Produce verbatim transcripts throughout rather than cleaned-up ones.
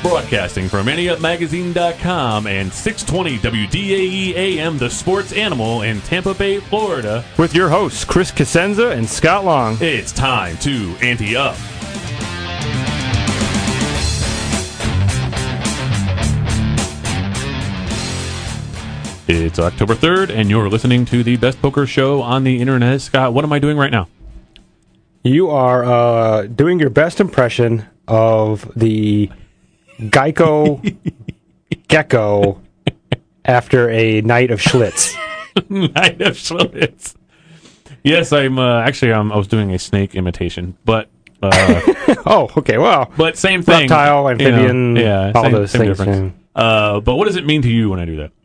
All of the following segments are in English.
Broadcasting from Ante Up Magazine dot com and six twenty W D A E A M, the Sports Animal in Tampa Bay, Florida. With your hosts, Chris Cosenza and Scott Long. It's time to Ante Up. It's October third, and you're listening to the best poker show on the internet. Scott, what am I doing right now? You are uh, doing your best impression of the Geico gecko after a night of Schlitz. Night of Schlitz. Yes, I'm uh, actually um, I was doing a snake imitation, but uh, oh, okay, well, but same thing. Reptile, amphibian, you know, yeah, all same, those same things. Uh, but what does it mean to you when I do that?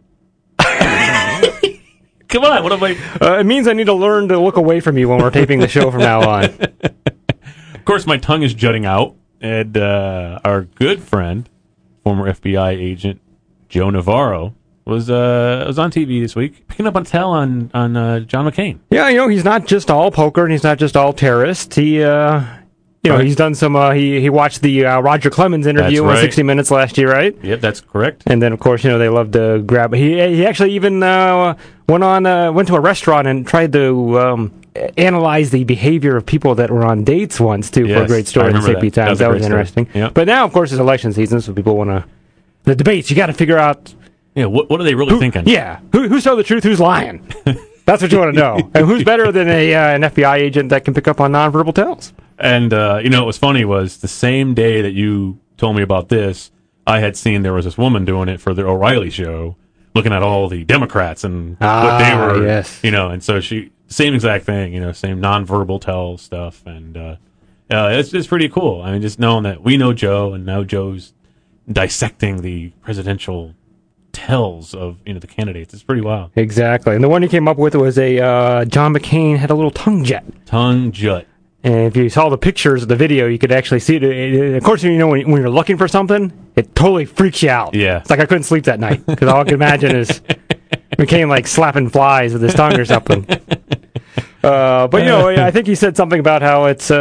Come on, what am I? Uh, it means I need to learn to look away from you when we're taping the show from now on. Of course, my tongue is jutting out, and uh, our good friend, former F B I agent Joe Navarro, was uh, was on T V this week, picking up on tell on on uh, John McCain. Yeah, you know, he's not just all poker, and he's not just all terrorist. He, uh, you know, right. he's done some. Uh, he he watched the uh, Roger Clemens interview That's on right. sixty minutes last year, right? Yep, that's correct. And then, of course, you know, they love to grab. He he actually even uh, went on uh, went to a restaurant and tried to um, analyze the behavior of people that were on dates once too. Yes, for a great story I in the remember C P that. Times. That That was was, a great story. interesting. Yep. But now, of course, it's election season, so people want to the debates. You got to figure out. Yeah, what what are they really Who, thinking? Yeah, who who's telling the truth? Who's lying? That's what you want to know. And who's better than a uh, an F B I agent that can pick up on nonverbal tells? And, uh, you know, what was funny was the same day that you told me about this, I had seen there was this woman doing it for the O'Reilly show, looking at all the Democrats and Ah, what they were, yes. you know, and so she, same exact thing, you know, same nonverbal tell stuff. And, uh, uh, it's just pretty cool. I mean, just knowing that we know Joe and now Joe's dissecting the presidential tells of, you know, the candidates. It's pretty wild. Exactly. And the one he came up with was a uh, John McCain had a little tongue jet. Tongue jut. And if you saw the pictures of the video, you could actually see it. it of course, you know, when, when you're looking for something, it totally freaks you out. Yeah. It's like I couldn't sleep that night because all I could imagine is McCain like slapping flies with his tongue or something. Uh, but, you know, I think he said something about how it's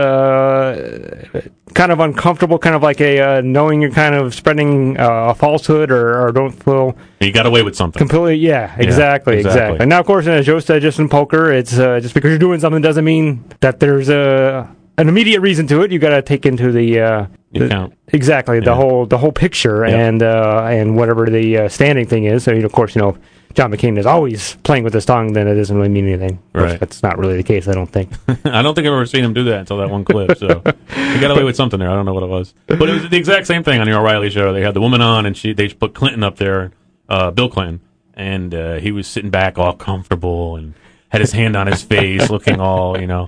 uh, kind of uncomfortable, kind of like a uh, knowing you're kind of spreading uh, a falsehood or, or don't feel... You got away with something. Completely, yeah, exactly, yeah, exactly. exactly. Now, of course, as Joe said, just in poker, it's uh, just because you're doing something doesn't mean that there's a an immediate reason to it. You got to take into the, uh, You the count. exactly Yeah. the whole the whole picture Yep. and uh, and whatever the uh, standing thing is. So, you know, of course, you know, John McCain is always playing with his tongue. Then it doesn't really mean anything. Of course, Right. That's not really the case, I don't think. I don't think I've ever seen him do that until that one clip. So he got away with something there. I don't know what it was, but it was the exact same thing on the O'Reilly show. They had the woman on, and she they put Clinton up there, uh, Bill Clinton, and uh, he was sitting back all comfortable and had his hand on his face, looking all, you know.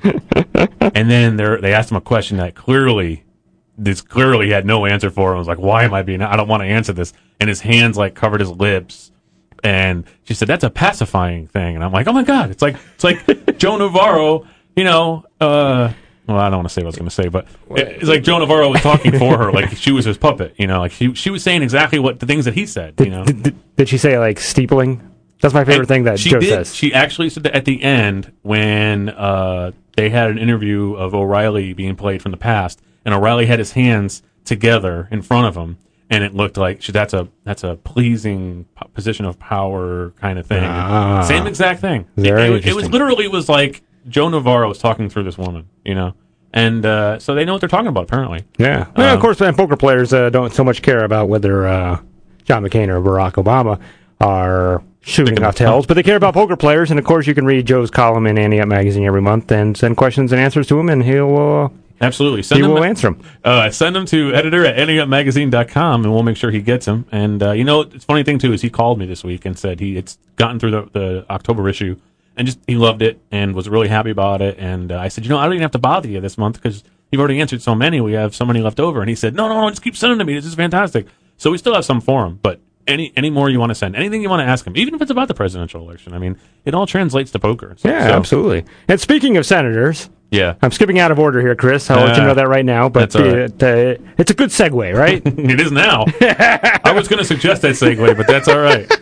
And then they they asked him a question that clearly, this clearly he had no answer for. I was like, "Why am I being? I don't want to answer this." And his hands like covered his lips. And she said, "That's a pacifying thing." And I'm like, "Oh my God!" It's like it's like Joe Navarro, you know. Uh, well, I don't want to say what I was going to say, but it's like Joe Navarro was talking for her, like she was his puppet. You know, like she she was saying exactly what the things that he said. You know, Did, did, did she say, like, steepling? That's my favorite And thing that she Joe did, says. She actually said that at the end when uh, they had an interview of O'Reilly being played from the past, and O'Reilly had his hands together in front of him. And it looked like she, that's a that's a pleasing po- position of power kind of thing. Ah. Same exact thing. It, Very it, was- it was interesting. literally was like Joe Navarro was talking through this woman, you know, and uh, so they know what they're talking about apparently. Yeah. Well, of Um, course, man, poker players uh, don't so much care about whether uh, John McCain or Barack Obama are shooting Sticking off them tails, but they care about poker players. And of course, you can read Joe's column in Ante Up Magazine every month and send questions and answers to him, and he'll uh, Absolutely. Send he them, will answer them. uh, send them to editor at ante up magazine dot com, and we'll make sure he gets them. And, uh, you know, it's funny thing, too, is he called me this week and said he it's gotten through the, the October issue, and just he loved it and was really happy about it. And uh, I said, you know, I don't even have to bother you this month because you've already answered so many. We have so many left over. And he said, no, no, no, just keep sending to me. This is fantastic. So we still have some for him, but any any more you want to send, anything you want to ask him, even if it's about the presidential election. I mean, it all translates to poker. So, Yeah, so, absolutely. And speaking of senators, Yeah. I'm skipping out of order here, Chris. I'll let you Uh, know that right now. But that's all right. it, uh, it's a good segue, right? It is now. I was going to suggest that segue, but that's all right.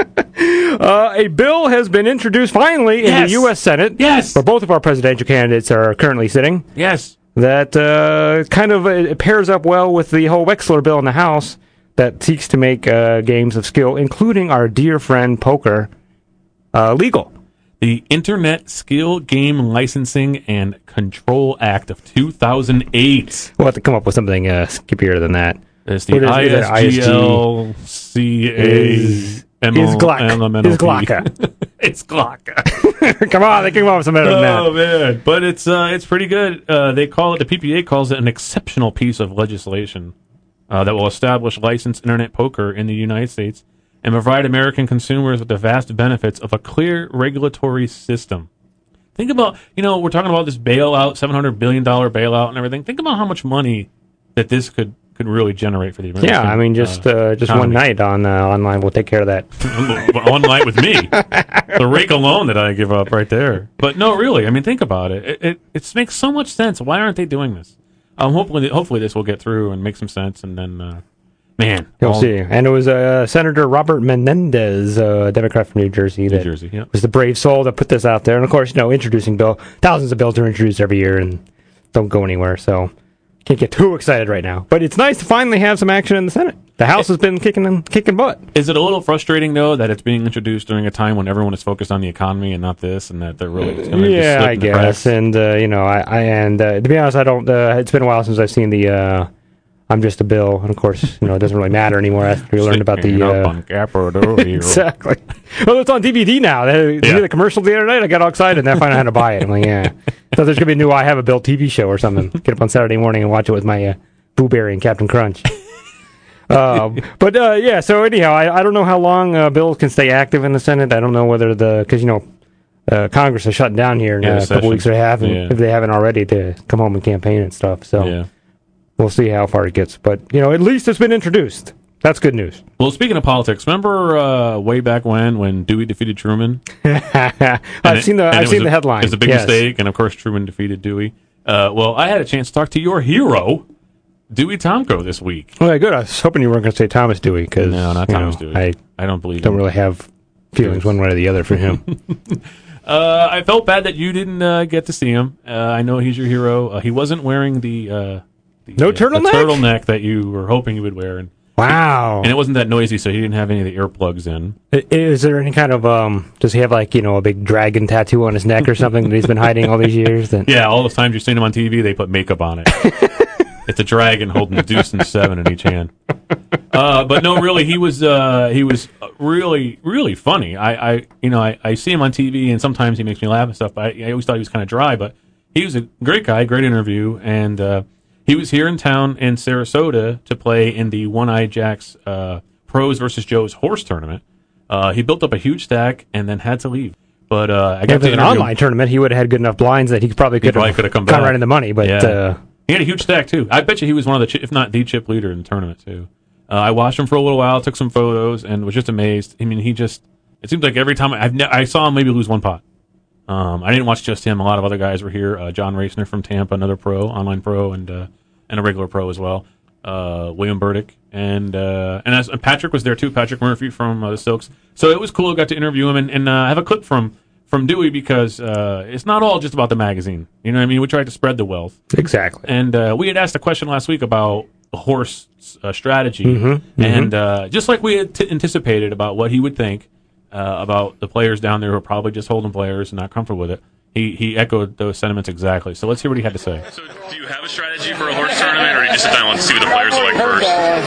uh, a bill has been introduced finally in Yes. the U S Senate, Yes. where both of our presidential candidates are currently sitting. Yes. That uh, kind of uh, it pairs up well with the whole Wexler bill in the House that seeks to make uh, games of skill, including our dear friend poker, uh, legal. The Internet Skill Game Licensing and Control Act of two thousand eight. We'll have to come up with something uh, skippier than that. It's the I S G L C A M Is Glock. Is Glocka. It's Glocka. Come on, they can come up with something better than that. Oh, man. But it's uh, it's pretty good. Uh, they call it, the P P A calls it an exceptional piece of legislation uh, that will establish licensed Internet poker in the United States and provide American consumers with the vast benefits of a clear regulatory system. Think about, you know, we're talking about this bailout, seven hundred billion dollars bailout and everything. Think about how much money that this could could really generate for the American. Yeah, I mean, just uh, uh, just economy. one night on uh, online will take care of that. One night with me, the rake alone that I give up right there. But no, really, I mean, think about it. It it, it makes so much sense. Why aren't they doing this? Um, hopefully, hopefully this will get through and make some sense, and then, uh, man, you'll all, see. And it was uh, Senator Robert Menendez, uh, Democrat from New Jersey, that New Jersey, yeah. was the brave soul that put this out there. And of course, you know, introducing bill, thousands of bills are introduced every year and don't go anywhere. So. Can't get too excited right now, but it's nice to finally have some action in the Senate. The House has been kicking and kicking butt. Is it a little frustrating though that it's being introduced during a time when everyone is focused on the economy and not this, and that they're really just going to yeah, slip I in the guess. cracks? And uh, you know, I, I and uh, to be honest, I don't. Uh, it's been a while since I've seen the. Uh, I'm just a bill, and of course, you know, it doesn't really matter anymore after you learned about the. Up Uh, on Capitol Hill. exactly. Well, it's on D V D now. Did you Yeah. hear the commercial the other night? I got all excited, and then I found out how to buy it. I'm like, yeah. So there's gonna be a new I Have a Bill T V show or something. Get up on Saturday morning and watch it with my. Uh, Boo Berry and Captain Crunch. um, but uh, yeah, so anyhow, I, I don't know how long uh, bills can stay active in the Senate. I don't know whether the because you know uh, Congress is shutting down here in Yeah, uh, a couple weeks or half, yeah. if they haven't already, to come home and campaign and stuff. So Yeah. we'll see how far it gets. But you know, at least it's been introduced. That's good news. Well, speaking of politics, remember uh, way back when when Dewey defeated Truman? I've And seen the it- and I've it seen was the a- headline. It was a big Yes. mistake, and of course Truman defeated Dewey. Uh, well, I had a chance to talk to your hero, Dewey Tomko, this week. Well, good. I was hoping you weren't going to say Thomas Dewey because No, not you Thomas know, Dewey. I I don't believe don't him. really have feelings one way or the other for him. Uh, I felt bad that you didn't uh, get to see him. Uh, I know he's your hero. Uh, he wasn't wearing the, uh, the No uh, turtleneck? the turtleneck that you were hoping he would wear, and Wow. and it wasn't that noisy, so he didn't have any of the earplugs in. I- Is there any kind of um? Does he have like you know a big dragon tattoo on his neck or something that he's been hiding all these years? That Yeah, all those times you've seen him on T V, they put makeup on it. It's a dragon holding a deuce and seven in each hand. Uh, but no, really, he was uh, he was really really funny. I, I you know I, I see him on T V and sometimes he makes me laugh and stuff. But I, I always thought he was kind of dry, but he was a great guy, great interview, and uh, he was here in town in Sarasota to play in the One Eye Jacks uh, Pros versus Joe's horse tournament. Uh, he built up a huge stack and then had to leave. But uh, I got if to it's an interview him. online tournament, he would have had good enough blinds that he probably could probably have could have come gone back. right in the money. But Yeah. uh, He had a huge stack too. I bet you he was one of the, chi- if not the chip leader in the tournament too. Uh, I watched him for a little while, took some photos, and was just amazed. I mean, he just, it seems like every time I, I've ne- I saw him maybe lose one pot. Um, I didn't watch just him. A lot of other guys were here. Uh, John Racner from Tampa, another pro, online pro, and uh, and a regular pro as well. Uh, William Burdick, and uh, and, as, and Patrick was there too. Patrick Murphy from uh, the Silks. So it was cool. I got to interview him, and, and uh, I have a clip from from Dewey because uh, it's not all just about the magazine. You know what I mean? We tried to spread the wealth. exactly. And uh, we had asked a question last week about the horse uh, strategy, Mm-hmm, and uh, just like we had t- anticipated about what he would think uh, about the players down there who are probably just holding players and not comfortable with it, he he echoed those sentiments exactly. So let's hear what he had to say. So, do you have a strategy for a horse tournament, or you just sit down and see what the players are like first?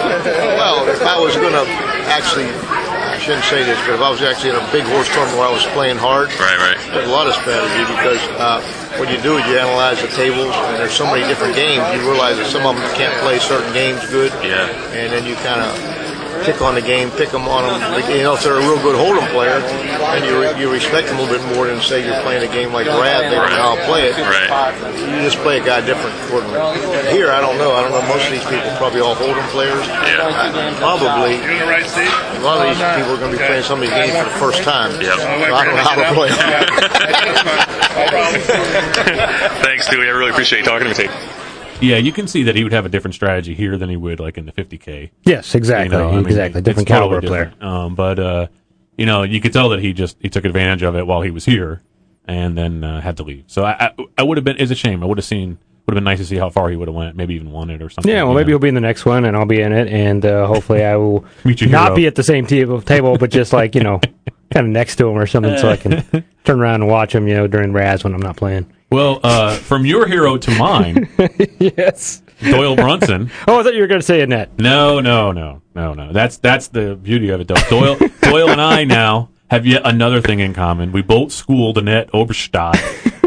Well, if I was going to actually, I shouldn't say this, but if I was actually in a big horse tournament where I was playing hard, Right, right. there's a lot of strategy because uh, what you do is you analyze the tables, and there's so many different games, you realize that some of them can't play certain games good, Yeah. and then you kind of pick on the game, pick them on them. You know, if they're a real good hold'em player, and you re- you respect them a little bit more than say you're playing a game like Brad, they don't know how to play it. Right. You just play a guy different accordingly. Here, I don't know. I don't know. Most of these people probably all hold'em players. Yeah. I- probably a lot of these people are going to be playing some of these games for the first time. Yep. So I don't know how to play. Thanks, Dewey. I really appreciate you talking to me. Yeah, you can see that he would have a different strategy here than he would like in the fifty K. Yes, exactly. You know, I mean, exactly. it's Different totally caliber player. different. Um, but uh, you know, you could tell that he just he took advantage of it while he was here, and then uh, had to leave. So I I, I would have been. It's a shame. I would have seen would have been nice to see how far he would have went, maybe even won it or something. Yeah, well, you maybe know. he'll be in the next one, and I'll be in it, and uh, hopefully I will Meet your not hero. be at the same table, table, but just like, you know, kind of next to him or something, so I can turn around and watch him, you know, during Raz when I'm not playing. Well, uh, from your hero to mine, Yes. Doyle Brunson. Oh, I thought you were going to say Annette. No, no, no, no, no. That's that's the beauty of it, though. Doyle, Doyle and I now have yet another thing in common. We both schooled Annette Oberstadt.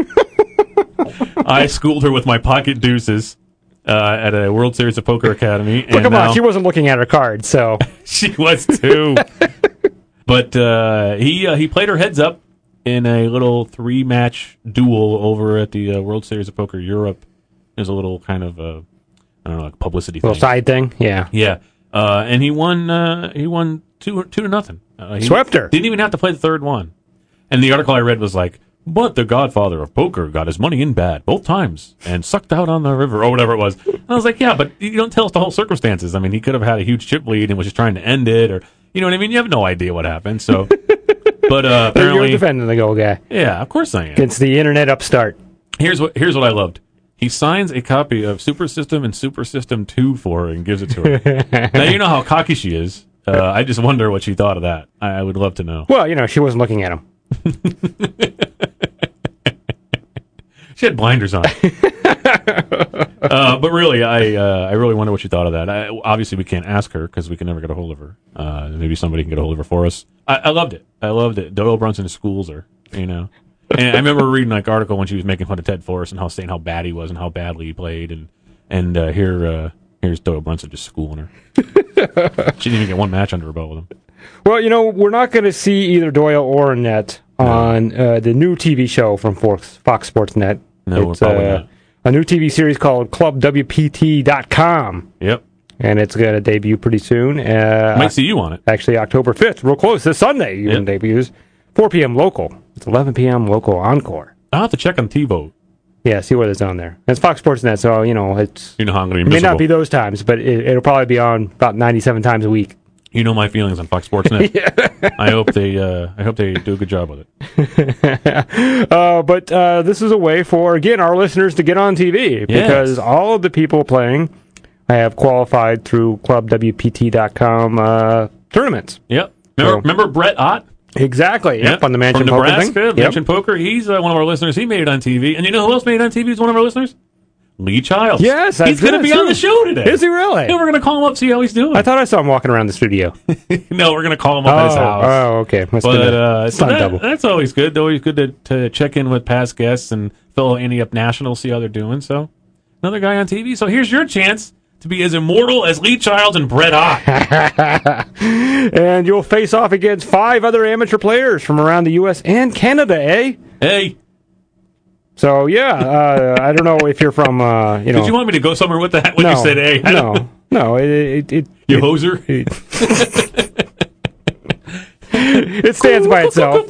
I schooled her with my pocket deuces uh, at a World Series of Poker Academy. Well, and come now on, she wasn't looking at her cards, so. she was too. But uh, he uh, he played her heads up in a little three match duel over at the uh, World Series of Poker Europe. There's a little kind of uh, I don't know, like publicity Little thing. side thing, yeah. Yeah, uh, and he won. Uh, he won two two to nothing. Uh, he Swept her. Didn't even have to play the third one. And the article I read was like, "But the Godfather of poker got his money in bad both times and sucked out on the river," or whatever it was. And I was like, "Yeah, but you don't tell us the whole circumstances. I mean, he could have had a huge chip lead and was just trying to end it, or you know what I mean. You have no idea what happened." So, but uh, You're apparently, defending the goal guy yeah, of course I am. against the internet upstart. Here's what here's what I loved. He signs a copy of Super System and Super System two for her and gives it to her. Now, you know how cocky she is. Uh, I just wonder what she thought of that. I, I would love to know. Well, you know, she wasn't looking at him. She had blinders on. uh, but really, I uh, I really wonder what she thought of that. I, obviously, we can't ask her because we can never get a hold of her. Uh, maybe somebody can get a hold of her for us. I, I loved it. I loved it. Doyle Brunson schools her, you know. And I remember reading like article when she was making fun of Ted Forrest and how saying how bad he was and how badly he played, and and uh, here uh, here's Doyle Brunson just schooling her. She didn't even get one match under her belt with him. Well, you know, we're not going to see either Doyle or Annette on uh, the new T V show from Fox, Fox Sports Net. No, we're it's probably uh, not. a new T V series called Club W P T dot com, Yep, and it's going to debut pretty soon. Uh, might see you on it. Actually, October fifth, real close. This Sunday, even Yep. debuts. four p.m. local. It's eleven p.m. local encore. I'll have to check on TiVo. Yeah, see what it's on there. It's Fox Sports Net, so, you know, it's, You know how I'm going it to be may not miserable. be those times, but it, it'll probably be on about ninety-seven times a week. You know my feelings on Fox Sports Net. I hope they uh, I hope they do a good job with it. Uh, but uh, this is a way for, again, our listeners to get on T V because Yes. all of the people playing have qualified through Club W P T dot com uh, tournaments. Yep. Remember, So- remember Brett Ott? Exactly. Yep, on the Mansion From Poker Nebraska, thing. Yep. Mansion Poker. He's uh, one of our listeners. He made it on T V. And you know who else made it on T V? He's one of our listeners? Lee Childs. Yes, he's going to be on the show today. Is he really? Yeah, we're going to call him up, see how he's doing. I thought I saw him walking around the studio. no, we're going to call him up at his house. oh, okay. Must But have been a uh, so stunt that, double. that's always good. Always good to, to check in with past guests and fellow Andy Up National, see how they're doing. So another guy on T V. So here's your chance to be as immortal as Lee Childs and Brett Ott. And you'll face off against five other amateur players from around the U S and Canada, eh? Hey, So, yeah, uh, I don't know if you're from, uh, you know. did you want me to go somewhere with that when no, you said hey? I don't- No, no. It, it, it, You it, hoser. it stands by itself.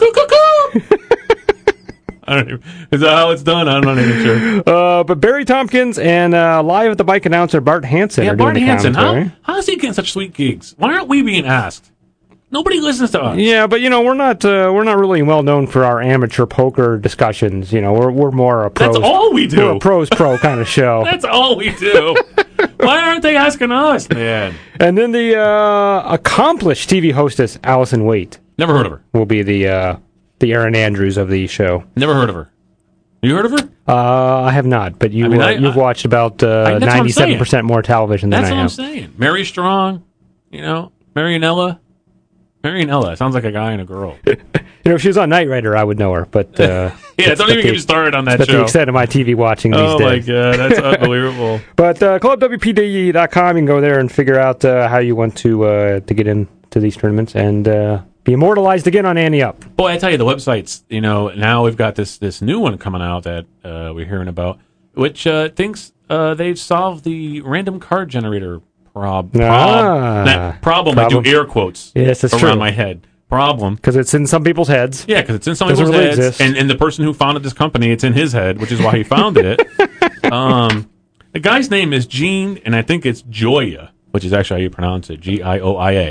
I don't even, is that how it's done? I'm not even sure. Uh, but Barry Tompkins and uh, live at the bike announcer Bart Hansen Yeah, are Bart doing the Hansen. commentary. How, how is he getting such sweet gigs? Why aren't we being asked? Nobody listens to us. Yeah, but you know we're not uh, we're not really well known for our amateur poker discussions. You know we're we're more a pros. That's all we do. We're a pros pro kind of show. That's all we do. Why aren't they asking us, man? And then the uh, accomplished T V hostess Allison Waite Never heard of her. will be the uh, the Aaron Andrews of the show. Never heard of her. You heard of her? Uh, I have not, but you I mean, uh, I- you've I- watched about I- uh, that's what I'm ninety-seven percent more television than That's I what have. I'm saying. Mary Strong, you know, Marianella. Marianella sounds like a guy and a girl. You know, if she was on Knight Rider, I would know her. But uh, Yeah, don't even get me started on that that's the show. extent of my T V watching these Oh my days. god, that's unbelievable. But uh, Club W P T dot com, you can go there and figure out uh, how you want to uh, to get into these tournaments and uh, be immortalized again on Annie Up. Boy, I tell you, the websites, you know, now we've got this this new one coming out that uh, we're hearing about, which uh, thinks uh, they've solved the random card generator prob- prob- Ah. that problem. Problem. I do air quotes Yes, that's around true. my head. Problem. Because it's in some people's heads. Yeah, because it's in some Doesn't people's really heads, exist. and, and the person who founded this company, it's in his head, which is why he founded it. um, the guy's name is Gene, and I think it's Joya, which is actually how you pronounce it, G I O I A.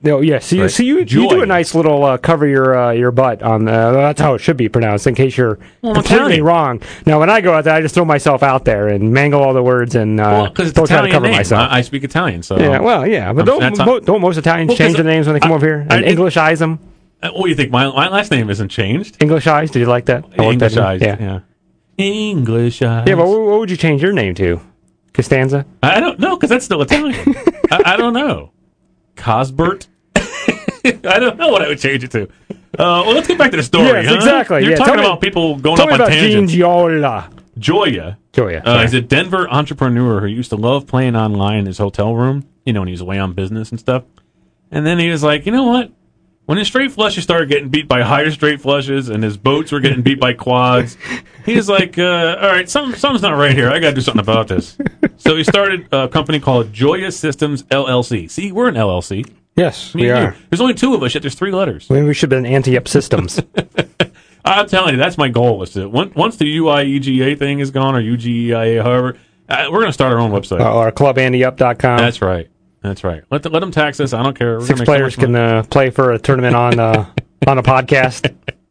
No, yeah. See, Right. see, you, you Joy. do a nice little uh, cover your uh, your butt on. Uh, that's how it should be pronounced, in case you're Well, I'm completely Italian. wrong. Now, when I go out there, I just throw myself out there and mangle all the words and uh, Well, because it's don't try to Italian cover name. myself. I, I speak Italian, so yeah, well, yeah, but I'm- don't that's how- mo- don't most Italians Well, 'cause change their names when they come I- over here I and did- Englishize them? Uh, what do you think? My, my last name isn't changed. Englishized? Did you like that? I like that name. Englishized. Yeah. Yeah. Englishized. Yeah, but what, what would you change your name to? Costanza? I don't know because that's still Italian. I, I don't know. Cosbert. I don't know what I would change it to. Uh, well, let's get back to the story. Yes, huh? exactly. You're Yeah, talking tell me- about people going Tell up me on about Gene tangents. Giola. Joya. Joya. Uh, sorry. he's a Denver entrepreneur who used to love playing online in his hotel room, you know, when he was away on business and stuff. And then he was like, you know what? When his straight flushes started getting beat by higher straight flushes and his boats were getting beat by quads, he was like, uh, all right, something, something's not right here. I got to do something about this. So he started a company called Joya Systems L L C. See, we're an L L C. Yes, Me we and are. you. There's only two of us, yet there's three letters. Maybe we should have been anti-up systems. I'm telling you, that's my goal. Is to, once once the U I E G A thing is gone, or U G E I A, however, uh, we're going to start our own website. uh, or club andy up dot com. That's right. That's right. Let the, let them tax us. I don't care. We're Six gonna make players so much can money. uh, play for a tournament on uh, on a podcast.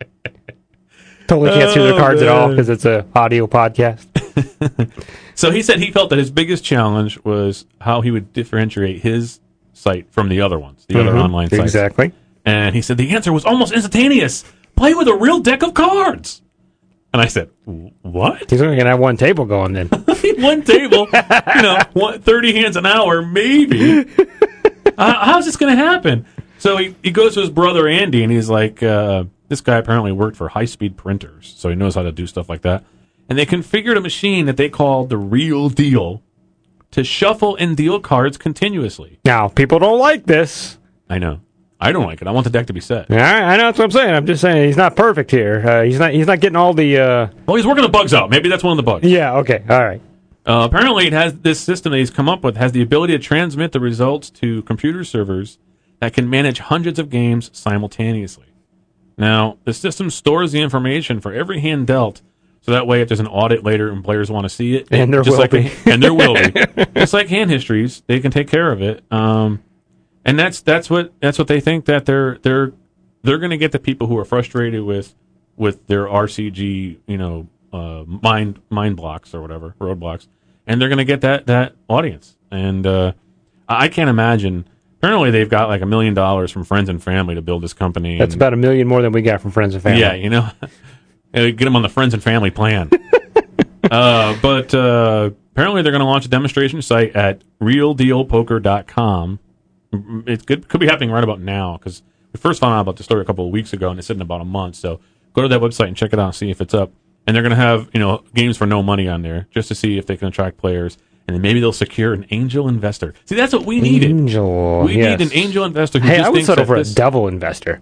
Totally can't see their Oh, cards at all man. because it's a audio podcast. So he said he felt that his biggest challenge was how he would differentiate his site from the other ones, the other Mhm. online sites. Exactly. And he said the answer was almost instantaneous. Play with a real deck of cards. And I said, "W- what? He's only going to have one table going then. One table, you know, one, thirty hands an hour, maybe. uh, how's this going to happen? So he, he goes to his brother Andy, and he's like, uh, this guy apparently worked for high-speed printers, so he knows how to do stuff like that. And they configured a machine that they called the Real Deal to shuffle and deal cards continuously. Now, people don't like this. I know. I don't like it. I want the deck to be set. Yeah, I know that's what I'm saying. I'm just saying he's not perfect here. Uh, he's not. He's not getting all the. Uh... Well, he's working the bugs out. Maybe that's one of the bugs. Yeah. Okay. All right. Uh, apparently, it has this system that he's come up with has the ability to transmit the results to computer servers that can manage hundreds of games simultaneously. Now, the system stores the information for every hand dealt, so that way, if there's an audit later and players want to see it, And there just will like be. and there will be, just like hand histories, they can take care of it. Um, and that's that's what that's what they think that they're they're they're going to get the people who are frustrated with with their R C G, you know, uh, mind mind blocks or whatever roadblocks, and they're going to get that that audience. And uh, I can't imagine. Apparently, they've got like a million dollars from friends and family to build this company. That's and, about a million more than we got from friends and family. yeah, you know, get them on the friends and family plan. uh, but uh, apparently, they're going to launch a demonstration site at real deal poker dot com. It could could be happening right about now because we first found out about the story a couple of weeks ago, and it's in about a month. So go to that website and check it out and see if it's up. And they're going to have you know games for no money on there just to see if they can attract players, and then maybe they'll secure an angel investor. See, that's what we needed. Angel. We yes. need an angel investor who Hey, just I would thinks settle that for this. a devil investor.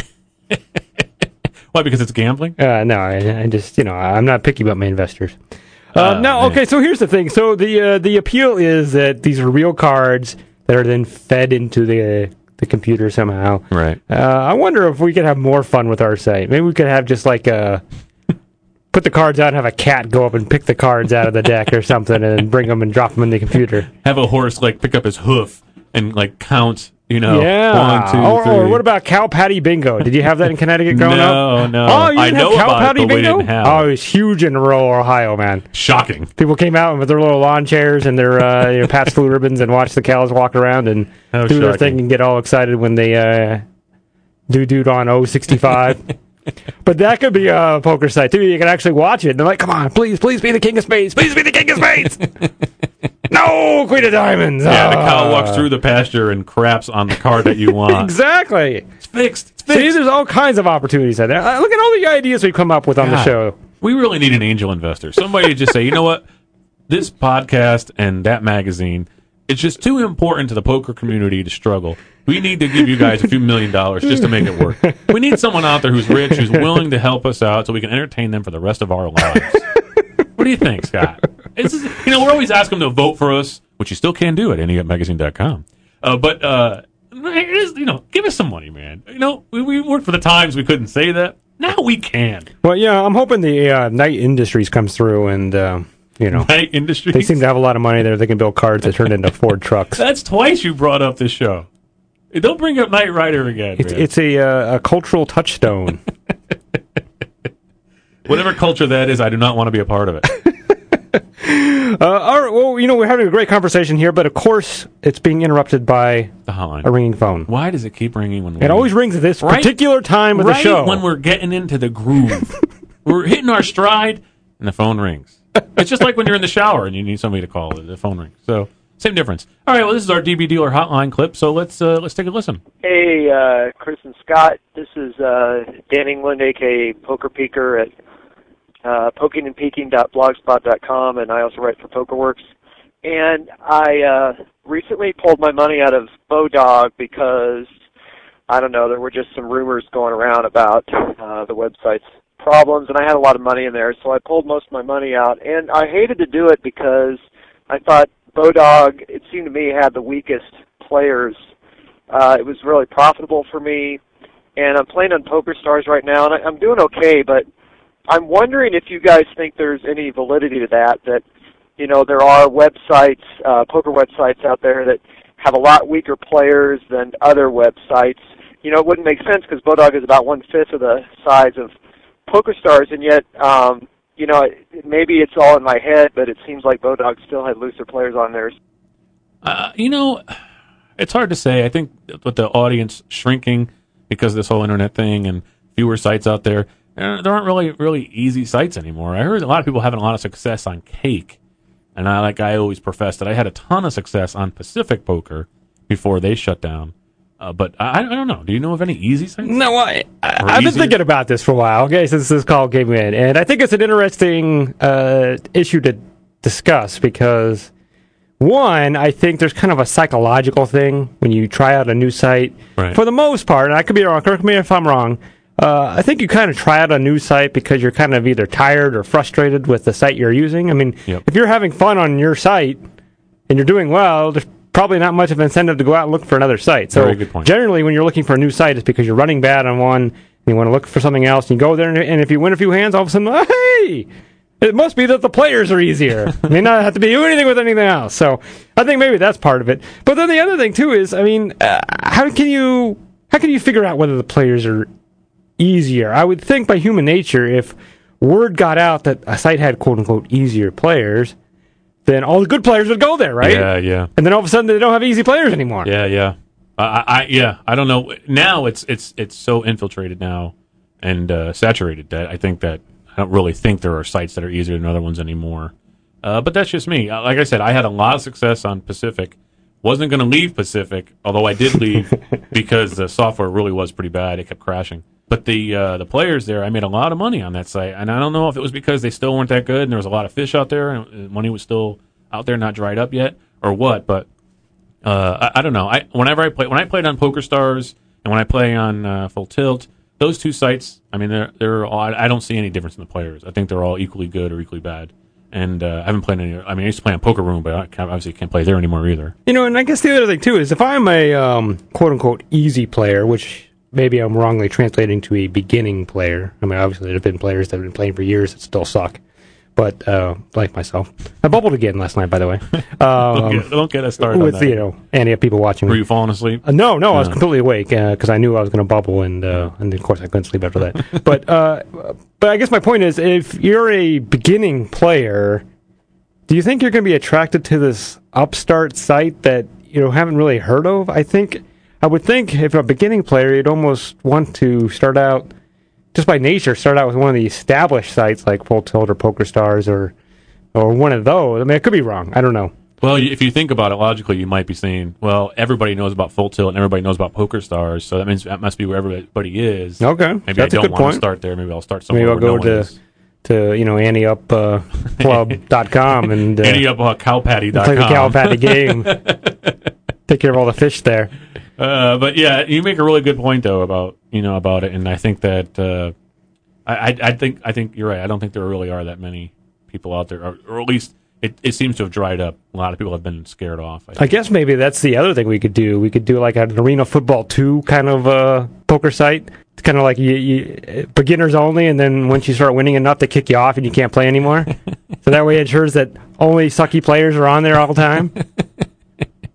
Why? Because it's gambling. Uh, no, I, I just you know I'm not picky about my investors. Uh, Oh, no, man. okay. So here's the thing. So the uh, the appeal is that these are real cards that are then fed into the the computer somehow. Right. Uh, I wonder if we could have more fun with our site. Maybe we could have just like a put the cards out and have a cat go up and pick the cards out of the deck or something and bring them and drop them in the computer. Have a horse like pick up his hoof and like count. You know, yeah. one, two, or, three. or what about cow patty bingo? Did you have that in Connecticut growing No, up? no. Oh, you I didn't know have cow about it, patty but we bingo? didn't have Oh, it. it was huge in rural Ohio, man. Shocking. People came out with their little lawn chairs and their uh, you know, Pabst Blue ribbons and watched the cows walk around and How do their shocking. thing and get all excited when they uh, do dude on oh sixty-five. But that could be a poker site, too. You can actually watch it. And they're like, come on, please, please be the king of spades. Please be the king of spades. No, queen of diamonds. Yeah, the cow Ah. walks through the pasture and craps on the card that you want. Exactly. It's fixed. It's fixed. See, there's all kinds of opportunities out there. Uh, Look at all the ideas we've come up with on the God. show. We really need an angel investor. Somebody to just say, you know what? This podcast and that magazine, it's just too important to the poker community to struggle. We need to give you guys a few million dollars just to make it work. We need someone out there who's rich, who's willing to help us out so we can entertain them for the rest of our lives. What do you think, Scott? It's, you know, we're always asking them to vote for us, which you still can do at any up magazine dot com. Uh, but, uh, you know, give us some money, man. You know, we, we worked for the times we couldn't say that. Now we can. Well, yeah, I'm hoping the uh, Knight Industries comes through and, uh, you know, Night industry. they seem to have a lot of money there. They can build cards that turn into Ford trucks. That's twice you brought up this show. Don't bring up Knight Rider again. It's, man. it's a, uh, a cultural touchstone. Whatever culture that is, I do not want to be a part of it. uh, all right, well, you know, we're having a great conversation here, but of course, it's being interrupted by The hotline. a ringing phone. Why does it keep ringing when It always rings at this Right- particular time of right the show. when we're getting into the groove? We're hitting our stride, and the phone rings. It's just like when you're in the shower and you need somebody to call. The phone rings. So same difference. All right. Well, this is our D B dealer hotline clip. So let's uh, let's take a listen. Hey, uh, Chris and Scott. This is uh, Dan England, a k a. Poker Peeker at uh, poking and peeking dot blogspot dot com, and I also write for PokerWorks. And I uh, recently pulled my money out of Bodog because, I don't know, there were just some rumors going around about uh, the website's problems, and I had a lot of money in there, so I pulled most of my money out. And I hated to do it because I thought Bodog, it seemed to me, had the weakest players. Uh, it was really profitable for me, and I'm playing on PokerStars right now, and I, I'm doing okay, but I'm wondering if you guys think there's any validity to that, that, you know, there are websites, uh, poker websites out there that have a lot weaker players than other websites. You know, it wouldn't make sense because Bodog is about one-fifth of the size of PokerStars, and yet, um, you know, maybe it's all in my head, but it seems like Bodog still had looser players on theirs. Uh, you know, it's hard to say. I think with the audience shrinking because of this whole internet thing and fewer sites out there, uh, there aren't really really easy sites anymore. I heard a lot of people having a lot of success on Cake, and I like I always professed that I had a ton of success on Pacific Poker before they shut down. Uh, but I, I don't know. Do you know of any easy sites? No, I, I, Or I've been easier? thinking about this for a while, okay, since this call came in. And I think it's an interesting uh, issue to discuss because, one, I think there's kind of a psychological thing when you try out a new site. Right. For the most part, and I could be wrong, correct me if I'm wrong, uh, I think you kind of try out a new site because you're kind of either tired or frustrated with the site you're using. I mean, Yep. if you're having fun on your site and you're doing well, there's probably not much of an incentive to go out and look for another site. So Very good point. generally, when you're looking for a new site, it's because you're running bad on one, and you want to look for something else, and you go there, and, and if you win a few hands, all of a sudden, hey, it must be that the players are easier. May not have to be do anything with anything else. So I think maybe that's part of it. But then the other thing too is, I mean, uh, how can you how can you figure out whether the players are easier? I would think by human nature, if word got out that a site had quote unquote easier players, then all the good players would go there, right? Yeah, yeah. And then all of a sudden they don't have easy players anymore. Yeah, yeah. I, I, yeah. I don't know. Now it's it's it's so infiltrated now and uh, saturated that I think that I don't really think there are sites that are easier than other ones anymore. Uh, but that's just me. Uh, Like I said, I had a lot of success on Pacific. Wasn't going to leave Pacific, although I did leave because the software really was pretty bad. It kept crashing. But the uh, the players there, I made a lot of money on that site, and I don't know if it was because they still weren't that good, and there was a lot of fish out there, and money was still out there, not dried up yet, or what. But uh, I, I don't know. I whenever I play, when I played on PokerStars and when I play on uh, Full Tilt, those two sites, I mean, they're they're all, I don't see any difference in the players. I think they're all equally good or equally bad. And uh, I haven't played any. I mean, I used to play on Poker Room, but I can't, obviously can't play there anymore either. You know, and I guess the other thing too is if I'm a um, quote unquote easy player, which maybe I'm wrongly translating to a beginning player. I mean, obviously there have been players that have been playing for years that still suck. But uh, like myself, I bubbled again last night. By the way, um, don't, get, don't get us started with on that. you know, any people watching. Were you falling asleep? Uh, no, no, I was No. completely awake because I knew I was going to bubble, and uh, and of course I couldn't sleep after that. but uh, but I guess my point is, if you're a beginning player, do you think you're going to be attracted to this upstart site that you know haven't really heard of? I think I would think if a beginning player, you'd almost want to start out just by nature, start out with one of the established sites like Full Tilt or PokerStars or or one of those. I mean, I could be wrong. I don't know. Well, if you think about it logically, you might be saying, well, everybody knows about Full Tilt and everybody knows about PokerStars, so that means that must be where everybody is. Okay, Maybe that's I a don't good want to point. start there. Maybe I'll start somewhere Maybe I'll where go no one to is. to you know Annie Up uh, Club dot com and uh, Any up uh, cowpatty dot play the com. Calipatty game. Take care of all the fish there. Uh, but yeah, you make a really good point though about you know about it, and I think that uh, I, I I think I think you're right. I don't think there really are that many people out there, or, or at least it, it seems to have dried up. A lot of people have been scared off. I I think. guess maybe that's the other thing we could do. We could do like an Arena Football two kind of uh, poker site. It's kind of like you, you, beginners only, and then once you start winning enough, they kick you off and you can't play anymore. So that way it ensures that only sucky players are on there all the time.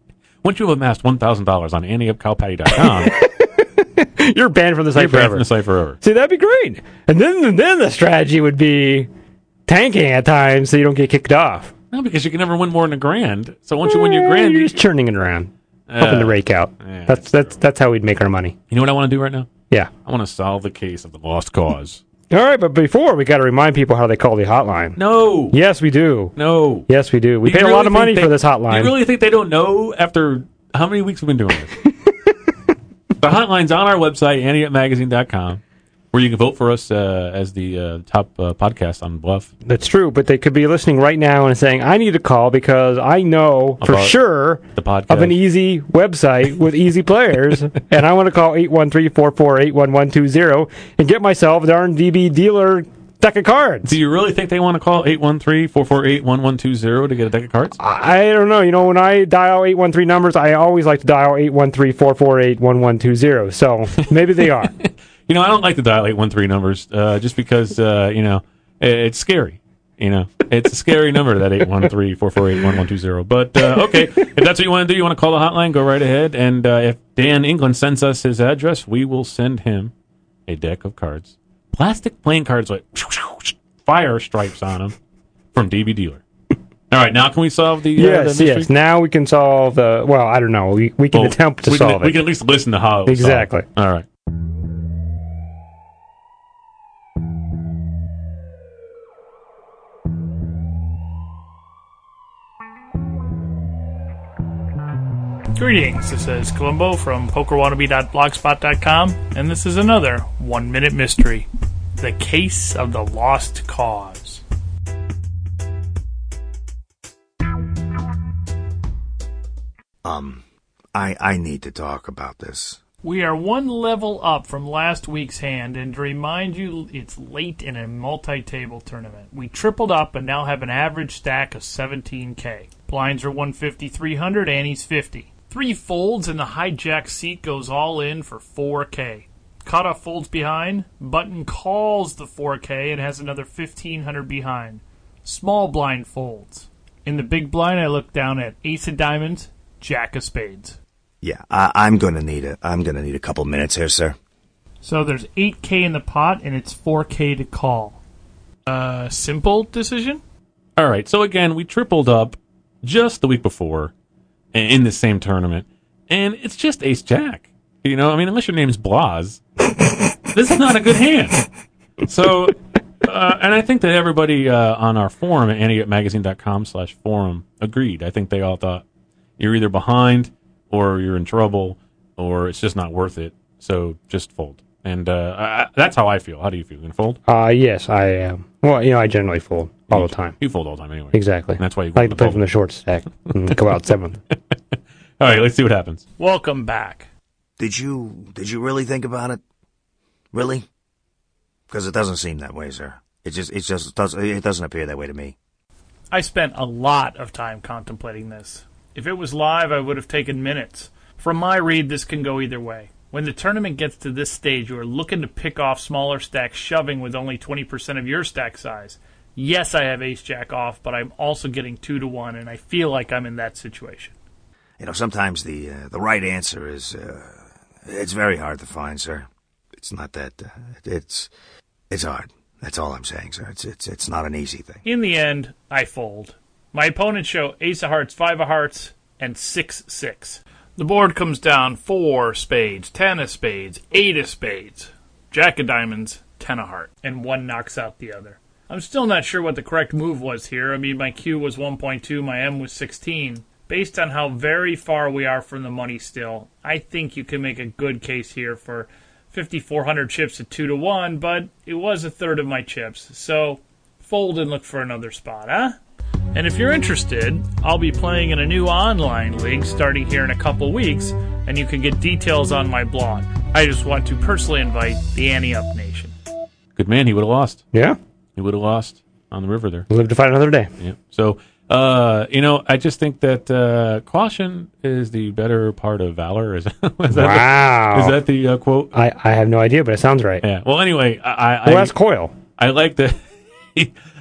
once you have amassed one thousand dollars on ante up cow patty dot com, You're banned from the site you're banned forever. from the site forever. See, that'd be great. And then, then the strategy would be tanking at times so you don't get kicked off. No, because you can never win more than a grand. So once you win your grand, you're you, just churning it around, hoping to rake out. yeah, that's that's that's that's how we'd make our money. you know what I want to do right now? Yeah. I want to solve the case of the lost cause. All right, but before we got to remind people how they call the hotline. No. Yes, we do. No. Yes, we do. We You pay a really lot of money think for they- this hotline. You really think they don't know after how many weeks we've been doing this? The hotline's on our website, ante up magazine dot com, where you can vote for us uh, as the uh, top uh, podcast on Bluff. That's true, but they could be listening right now and saying, I need to call because I know for About sure the podcast. of an easy website with easy players, and I want to call eight one three, four four eight, one one two zero and get myself a darn D B dealer deck of cards. Do you really think they want to call eight one three, four four eight, one one two zero to get a deck of cards? I don't know. You know, when I dial eight one three numbers, I always like to dial eight one three, four four eight, one one two zero. So maybe they are. You know, I don't like to dial eight one three numbers uh, just because, uh, you know, it, it's scary. You know, it's a scary number, that eight one three, four four eight, one one two zero. But, uh, okay, if that's what you want to do, you want to call the hotline, go right ahead. And uh, if Dan England sends us his address, we will send him a deck of cards. Plastic playing cards with fire stripes on them from D B Dealer. All right, now can we solve the, uh, Yes, the mystery? yes. Now we can solve the, well, I don't know. We, we can Well, attempt to we solve can, it. We can at least listen to how it was Exactly. solved. All right. Greetings, this is Columbo from poker wannabe dot blogspot dot com, and this is another One Minute Mystery, the case of the lost cause. Um, I I need to talk about this. We are one level up from last week's hand, and to remind you, it's late in a multi-table tournament. We tripled up and now have an average stack of seventeen K. Blinds are one fifty, three hundred, ante's fifty. Three folds and the hijack seat goes all in for four K. Cutoff folds behind. Button calls the four K and has another fifteen hundred behind. Small blind folds. In the big blind, I look down at ace of diamonds, jack of spades. Yeah, I, I'm gonna need a I'm gonna need a couple minutes here, sir. So there's eight K in the pot and it's four K to call. Uh, simple decision? All right, so again, we tripled up just the week before in the same tournament, and it's just ace jack. You know, I mean, unless your name's Blas, this is not a good hand. So, uh, and I think that everybody uh, on our forum at ante up magazine dot com slash forum agreed. I think they all thought you're either behind or you're in trouble or it's just not worth it. So just fold. And uh, I, that's how I feel. How do you feel? You gonna fold? Uh, yes, I am. Well, you know, I generally fold all the time. You fold all the time anyway. Exactly. And that's why you I like to play fold. from the short stack and go out seventh. All right, let's see what happens. Welcome back. Did you did you really think about it? Really? Because it doesn't seem that way, sir. It just it just does it doesn't appear that way to me. I spent a lot of time contemplating this. If it was live, I would have taken minutes. From my read, this can go either way. When the tournament gets to this stage, you are looking to pick off smaller stacks, shoving with only twenty percent of your stack size. Yes, I have ace-jack off, but I'm also getting two to one, and I feel like I'm in that situation. You know, sometimes the uh, the right answer is uh, it's very hard to find, sir. It's not that uh, it's it's hard. That's all I'm saying, sir. It's it's it's not an easy thing. In the end, I fold. My opponents show ace of hearts, five of hearts, and six six. The board comes down four spades, ten of spades, eight of spades, jack of diamonds, ten of heart, and one knocks out the other. I'm still not sure what the correct move was here. I mean, my Q was one point two, my M was sixteen. Based on how very far we are from the money still, I think you can make a good case here for fifty-four hundred chips at two to one, but it was a third of my chips. So, fold and look for another spot, huh? And if you're interested, I'll be playing in a new online league starting here in a couple weeks, and you can get details on my blog. I just want to personally invite the Ante Up Nation. Good man, he would have lost. Yeah. He would have lost on the river there. Live to fight another day. Yeah. So, uh, you know, I just think that uh, caution is the better part of valor. Is, is that Wow. The, is that the uh, quote? I, I have no idea, but it sounds right. Yeah. Well, anyway, I I, Well, that's Coyle. I like the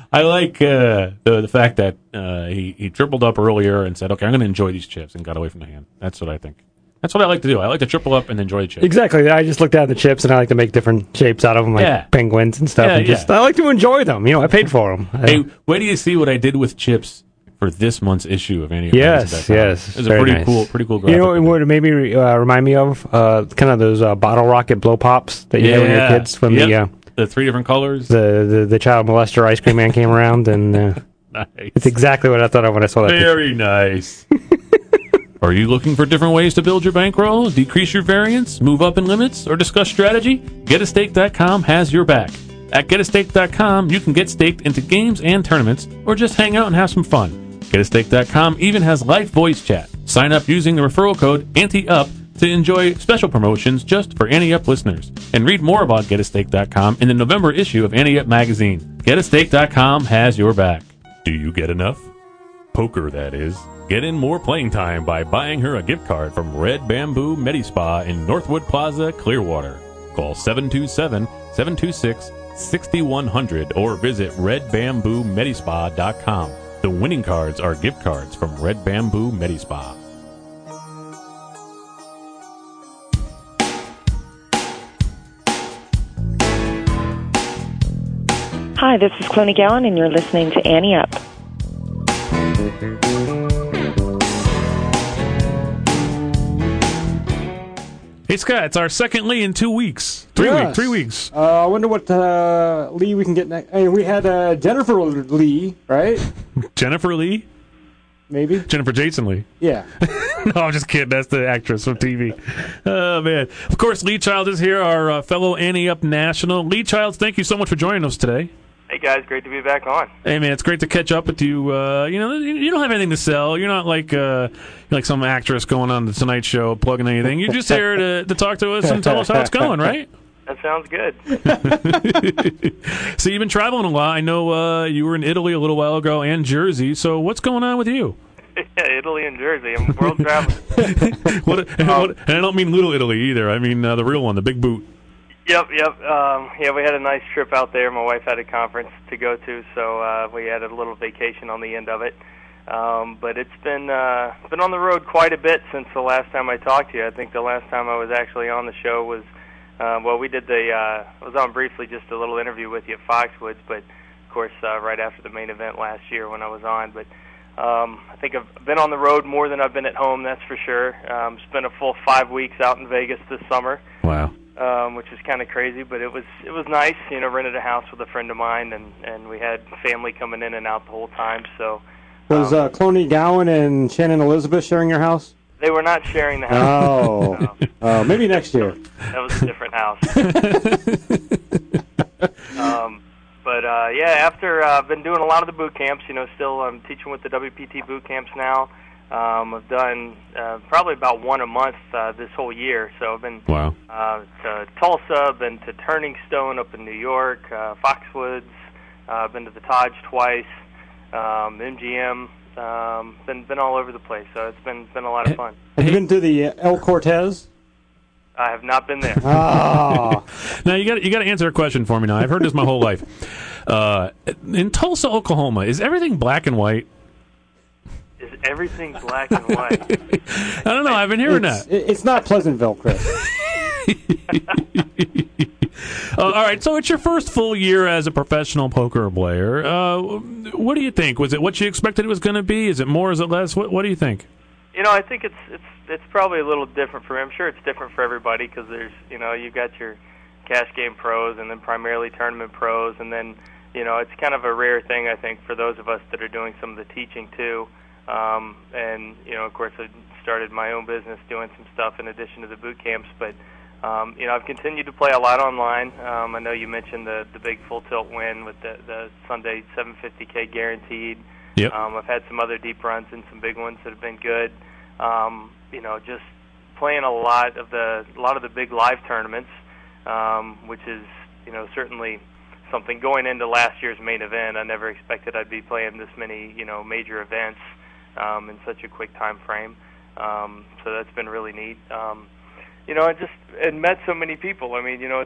I like uh, the the fact that uh, he he tripled up earlier and said, "Okay, I'm going to enjoy these chips," and got away from the hand. That's what I think. That's what I like to do. I like to triple up and enjoy the chips. Exactly. I just looked at the chips and I like to make different shapes out of them, like Yeah. penguins and stuff. Yeah, and just yeah. I like to enjoy them. You know, I paid for them. Hey, where do you see what I did with chips for this month's issue of Any Up Yes, Magazine dot com? yes, It was a very pretty nice. cool, pretty cool graphic. You know what it made me uh, remind me of? Uh, kind of those uh, bottle rocket blow pops that you had when you were kids from Yep. the, uh, the three different colors. the the the child molester ice cream man came around, and uh, Nice. it's exactly what I thought of when I saw that. picture. Very nice. Are you looking for different ways to build your bankroll, decrease your variance, move up in limits, or discuss strategy? Get a stake dot com has your back. At Get a Stake dot com, you can get staked into games and tournaments, or just hang out and have some fun. Get a Stake dot com even has live voice chat. Sign up using the referral code ANTIUP to enjoy special promotions just for Ante Up listeners. And read more about Get a Stake dot com in the November issue of Ante Up magazine. Get a Stake dot com has your back. Do you get enough? Poker, that is. Get in more playing time by buying her a gift card from Red Bamboo Medi-Spa in Northwood Plaza, Clearwater. Call seven two seven, seven two six, six one zero zero or visit red bamboo medispa dot com. The winning cards are gift cards from Red Bamboo Medi-Spa. Hi, this is Cloney Gowan, and you're listening to Annie Up. Hey, Scott, it's our second Lee in two weeks. Three Yes. weeks. Three weeks. Uh, I wonder what uh, Lee we can get next. Hey, we had uh, Jennifer Lee, right? Jennifer Lee? Maybe. Jennifer Jason Lee. Yeah. No, I'm just kidding. That's the actress from T V. Oh, man. Of course, Lee Childs is here, our uh, fellow Ante Up National. Lee Childs, thank you so much for joining us today. Hey, guys. Great to be back on. Hey, man, it's great to catch up with you. Uh, you know, you don't have anything to sell. You're not like uh, you're like some actress going on the Tonight Show plugging anything. You're just here to, to talk to us and tell us how it's going, right? That sounds good. So you've been traveling a lot. I know uh, you were in Italy a little while ago and Jersey. So what's going on with you? Yeah, Italy and Jersey. I'm world traveling. what, and, Um, what, and I don't mean little Italy either. I mean uh, the real one, the big boot. Yep, yep. Um, yeah, we had a nice trip out there. My wife had a conference to go to, so uh, we had a little vacation on the end of it. Um, but it's been uh, been on the road quite a bit since the last time I talked to you. I think the last time I was actually on the show was, uh, well, we did the, uh, I was on briefly just a little interview with you at Foxwoods, but of course uh, right after the main event last year when I was on. But um, I think I've been on the road more than I've been at home, that's for sure. Um, spent a full five weeks out in Vegas this summer. Wow. Um, which was kind of crazy, but it was it was nice. You know, rented a house with a friend of mine, and, and we had family coming in and out the whole time. So Was um, uh, Cloney Gowan and Shannon Elizabeth sharing your house? they were not sharing the house. Oh, No, uh, maybe next year. that was a different house. um, but uh, yeah, after uh, I've been doing a lot of the boot camps. You know, still I'm teaching with the W P T boot camps now. Um, I've done uh, probably about one a month uh, this whole year. So I've been Wow. uh, to Tulsa, been to Turning Stone up in New York, uh, Foxwoods, uh, been to the Taj twice, um, M G M, um, been been all over the place. So it's been been a lot of fun. Have you been to the uh, El Cortez? I have not been there. Ah, Now you got you got to answer a question for me. Now I've heard this my whole life. Uh, in Tulsa, Oklahoma, is everything black and white? Is everything black and white? I don't know. I've been hearing it's, that. it- it's not Pleasantville, Chris. Uh, all right, so it's your first full year as a professional poker player. Uh, what do you think? Was it what you expected it was going to be? Is it more? Is it less? What, what do you think? You know, I think it's it's it's probably a little different for me. I'm sure it's different for everybody because there's, you know, you've got your cash game pros and then primarily tournament pros, and then, you know, it's kind of a rare thing, I think, for those of us that are doing some of the teaching too. Um, and, you know, of course, I started my own business doing some stuff in addition to the boot camps, but Um, you know, I've continued to play a lot online. Um, I know you mentioned the the big full tilt win with the, the Sunday seven fifty K guaranteed. Yep. Um, I've had some other deep runs and some big ones that have been good. Um, you know, just playing a lot of the a lot of the big live tournaments, um, which is, you know, certainly something going into last year's main event. I never expected I'd be playing this many, you know, major events um, in such a quick time frame. Um, so that's been really neat. Um, You know, I just and met so many people. I mean, you know, it's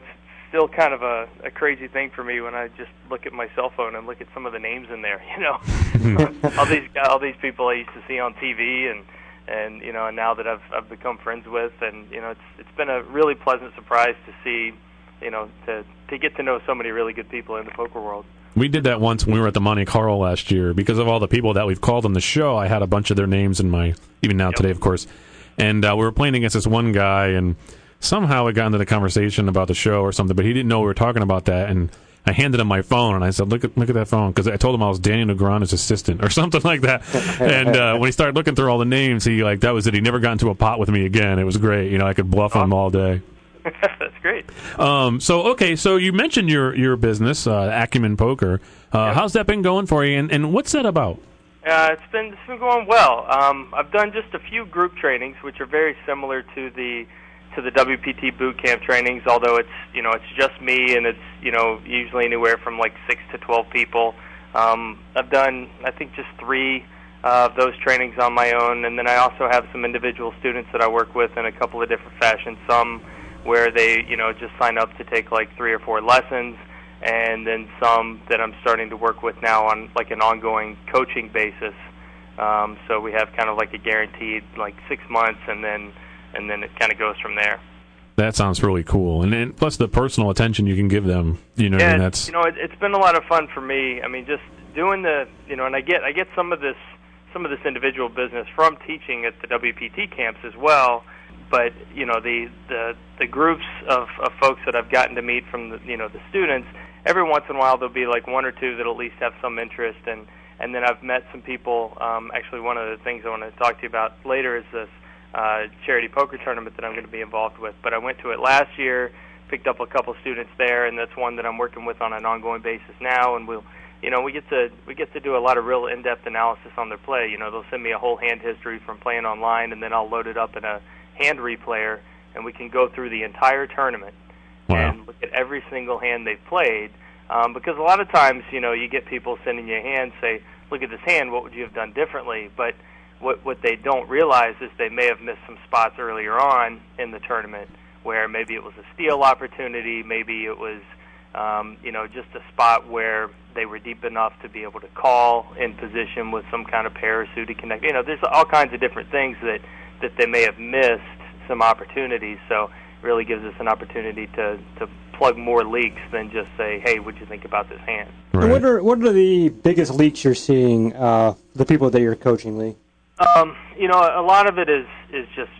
still kind of a, a crazy thing for me when I just look at my cell phone and look at some of the names in there. You know, all these all these people I used to see on T V, and and you know, and now that I've I've become friends with, and you know, it's it's been a really pleasant surprise to see, you know, to to get to know so many really good people in the poker world. We did that once when we were at the Monte Carlo last year. Because of all the people that we've called on the show, I had a bunch of their names in my, even now yep. today, of course. And uh, we were playing against this one guy, and somehow it got into the conversation about the show or something, but he didn't know we were talking about that. And I handed him my phone, and I said, look at look at that phone, because I told him I was Daniel Negreanu's assistant or something like that. And uh, when he started looking through all the names, he like that was it. He never got into a pot with me again. It was great. You know, I could bluff oh. him all day. That's great. Um, so, okay, so you mentioned your, your business, uh, Acumen Poker. Uh, yep. How's that been going for you, and, and what's that about? Uh, it's been it's been going well. Um, I've done just a few group trainings, which are very similar to the to the W P T boot camp trainings. Although it's you know it's just me, and it's you know usually anywhere from like six to twelve people. Um, I've done I think just three uh, of those trainings on my own, and then I also have some individual students that I work with in a couple of different fashions. Some where they, you know, just sign up to take like three or four lessons, and then some that I'm starting to work with now on like an ongoing coaching basis. Um, so we have kind of like a guaranteed like six months, and then and then it kind of goes from there. That sounds really cool, and then plus the personal attention you can give them. You know, yeah, and that's you know, it, it's been a lot of fun for me. I mean, just doing the, you know, and I get I get some of this some of this individual business from teaching at the W P T camps as well. But you know the, the the groups of, of folks that I've gotten to meet from the you know the students, every once in a while there'll be like one or two that'll at least have some interest, and, and then I've met some people. Um, actually, one of the things I want to talk to you about later is this uh, charity poker tournament that I'm going to be involved with. But I went to it last year, picked up a couple students there, and that's one that I'm working with on an ongoing basis now. And we'll you know we get to we get to do a lot of real in-depth analysis on their play. You know they'll send me a whole hand history from playing online, and then I'll load it up in a hand replayer, and we can go through the entire tournament wow. and look at every single hand they've played. Um, because a lot of times, you know, you get people sending you a hand, say, look at this hand, what would you have done differently? But what what they don't realize is they may have missed some spots earlier on in the tournament where maybe it was a steal opportunity, maybe it was, um, you know, just a spot where they were deep enough to be able to call in position with some kind of pair or suited connect. You know, there's all kinds of different things that that they may have missed some opportunities, so it really gives us an opportunity to, to plug more leaks than just say, hey, what'd you think about this hand? Right. What are what are the biggest leaks you're seeing, uh, the people that you're coaching, Lee? Um, you know, a lot of it is, is just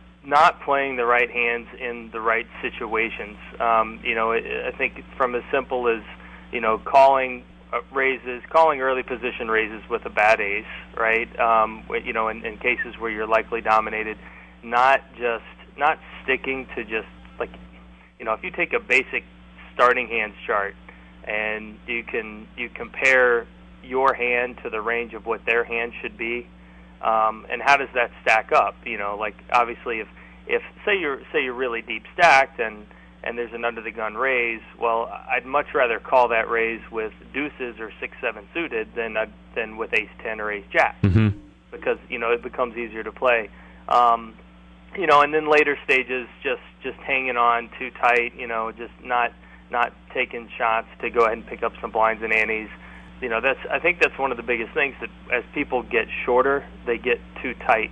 not playing the right hands in the right situations. Um, you know, I think from as simple as, you know, calling Uh, raises, calling early position raises with a bad ace, right? Um, you know, in, in cases where you're likely dominated, not just not sticking to just like, you know, if you take a basic starting hands chart and you can you compare your hand to the range of what their hand should be, um, and how does that stack up? You know, like obviously if if say you're say you're really deep stacked and and there's an under-the-gun raise, well, I'd much rather call that raise with deuces or six seven suited than I'd, than with ace ten or ace jack, mm-hmm. because you know it becomes easier to play. Um, you know, and then later stages, just just hanging on too tight. You know, just not not taking shots to go ahead and pick up some blinds and antes. You know, that's I think that's one of the biggest things, that as people get shorter, they get too tight,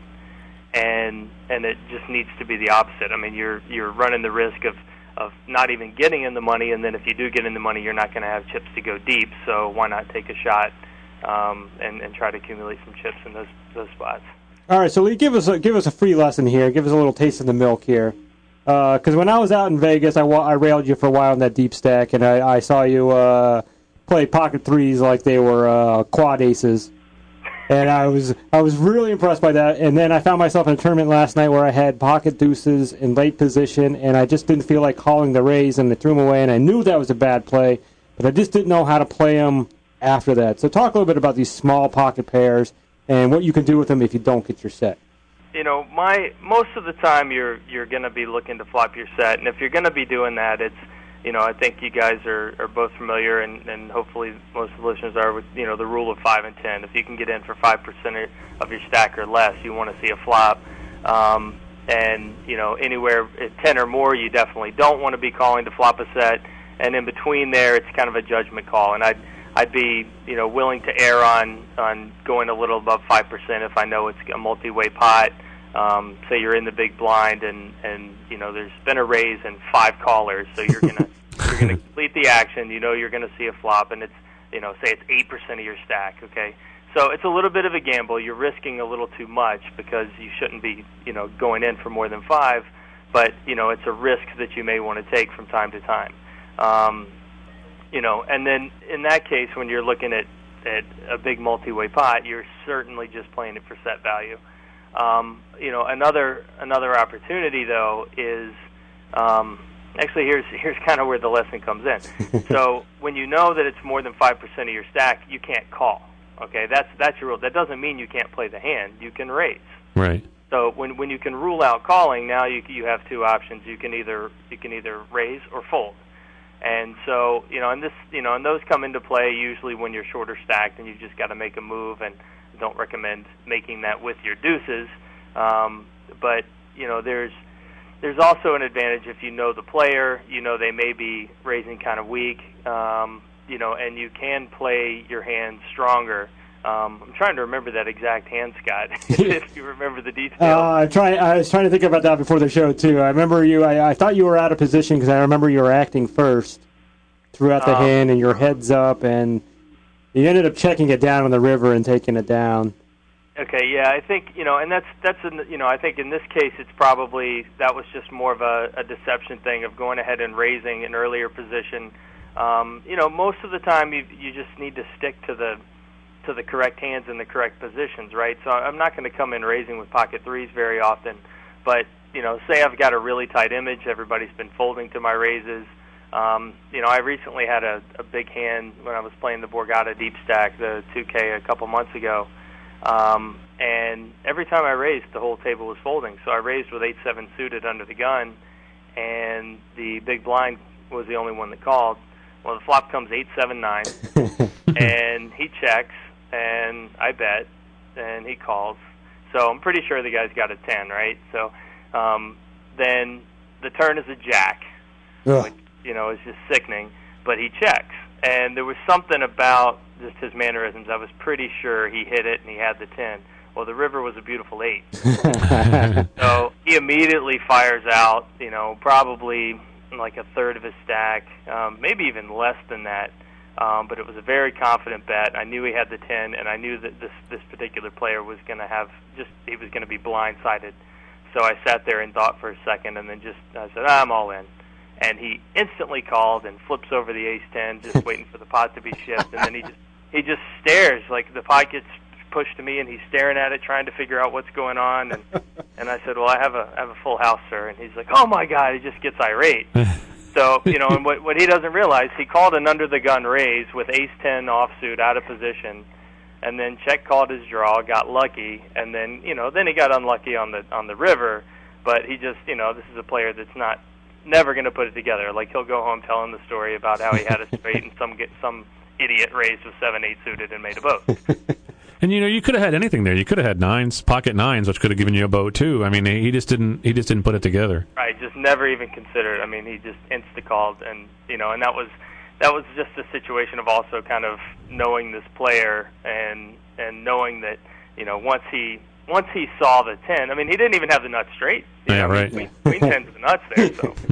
and and it just needs to be the opposite. I mean, you're you're running the risk of of not even getting in the money, and then if you do get in the money, you're not going to have chips to go deep, so why not take a shot um, and, and try to accumulate some chips in those those spots. All right, so Lee, give us a, give us a free lesson here. Give us a little taste of the milk here. Because uh, when I was out in Vegas, I, I railed you for a while in that deep stack, and I, I saw you uh, play pocket threes like they were uh, quad aces. And I was I was really impressed by that. And then I found myself in a tournament last night where I had pocket deuces in late position, and I just didn't feel like calling the raise, and I threw them away. And I knew that was a bad play, but I just didn't know how to play them after that. So talk a little bit about these small pocket pairs and what you can do with them if you don't get your set. You know, my most of the time you're you're going to be looking to flop your set, and if you're going to be doing that, it's you know, I think you guys are, are both familiar, and, and hopefully most of the listeners are, with, you know, the rule of five and ten. If you can get in for five percent of your stack or less, you want to see a flop. Um, and you know anywhere at ten or more, you definitely don't want to be calling to flop a set, and in between there, it's kind of a judgment call, and I'd I'd be you know willing to err on on going a little above five percent if I know it's a multi-way pot. Um, say you're in the big blind, and and you know there's been a raise and five callers, so you're gonna you're gonna complete the action. You know you're gonna see a flop, and it's you know say it's eight percent of your stack. Okay. So it's a little bit of a gamble. You're risking a little too much because you shouldn't be, you know, going in for more than five. But you know, it's a risk that you may want to take from time to time. Um, you know, and then in that case, when you're looking at, at a big multi-way pot, you're certainly just playing it for set value. Um, you know, another another opportunity though is um, actually here's here's kind of where the lesson comes in. So when you know that it's more than five percent of your stack, you can't call. Okay, that's that's your rule. That doesn't mean you can't play the hand. You can raise. Right. So when when you can rule out calling, now you you have two options. You can either you can either raise or fold. And so you know, and this you know, and those come into play usually when you're shorter stacked and you just got to make a move. And don't recommend making that with your deuces. Um, but you know, there's there's also an advantage if you know the player. You know they may be raising kind of weak. Um, You know, and you can play your hand stronger. Um, I'm trying to remember that exact hand, Scott. If you remember the details. Uh, I try. I was trying to think about that before the show too. I remember you. I, I thought you were out of position because I remember you were acting first throughout the Um, hand, and your head's up, and you ended up checking it down on the river and taking it down. Okay, yeah, I think you know, and that's that's in, you know, I think in this case it's probably that was just more of a, a deception thing of going ahead and raising an earlier position. Um, you know, most of the time you you just need to stick to the to the correct hands in the correct positions, right? So I'm not going to come in raising with pocket threes very often, but you know, say I've got a really tight image, everybody's been folding to my raises. Um, you know, I recently had a, a big hand when I was playing the Borgata Deep Stack, the two K, a couple months ago, um, and every time I raised, the whole table was folding. So I raised with eight seven suited under the gun, and the big blind was the only one that called. Well, the flop comes eight seven nine, and he checks, and I bet, and he calls. So I'm pretty sure the guy's got a ten, right? So um, then the turn is a jack, Ugh. which, you know, is just sickening, but he checks. And there was something about just his mannerisms. I was pretty sure he hit it, and he had the ten. Well, the river was a beautiful eight. So he immediately fires out, you know, probably like a third of his stack, um, maybe even less than that. Um, but it was a very confident bet. I knew he had the ten, and I knew that this this particular player was going to have just he was going to be blindsided. So I sat there and thought for a second, and then just I said, ah, I'm all in. And he instantly called and flips over the ace ten, just waiting for the pot to be shipped. And then he just he just stares like the pot gets pushed to me, and he's staring at it, trying to figure out what's going on. And and I said, well, I have a I have a full house, sir. And he's like, oh my God, he just gets irate. So you know, and what what he doesn't realize, he called an under the gun raise with ace ten offsuit out of position, and then check called his draw, got lucky, and then you know then he got unlucky on the on the river. But he just you know this is a player that's not never going to put it together. Like he'll go home telling the story about how he had a straight and some get some idiot raised with seven eight suited and made a boat. And you know, you could have had anything there. You could have had nines, pocket nines, which could have given you a boat too. I mean, he just didn't. He just didn't put it together. Right, just never even considered. I mean, he just insta called, and you know, and that was that was just a situation of also kind of knowing this player and and knowing that you know once he once he saw the ten. I mean, he didn't even have the nuts straight. You Yeah, know, right. Queen, queen ten's the nuts there.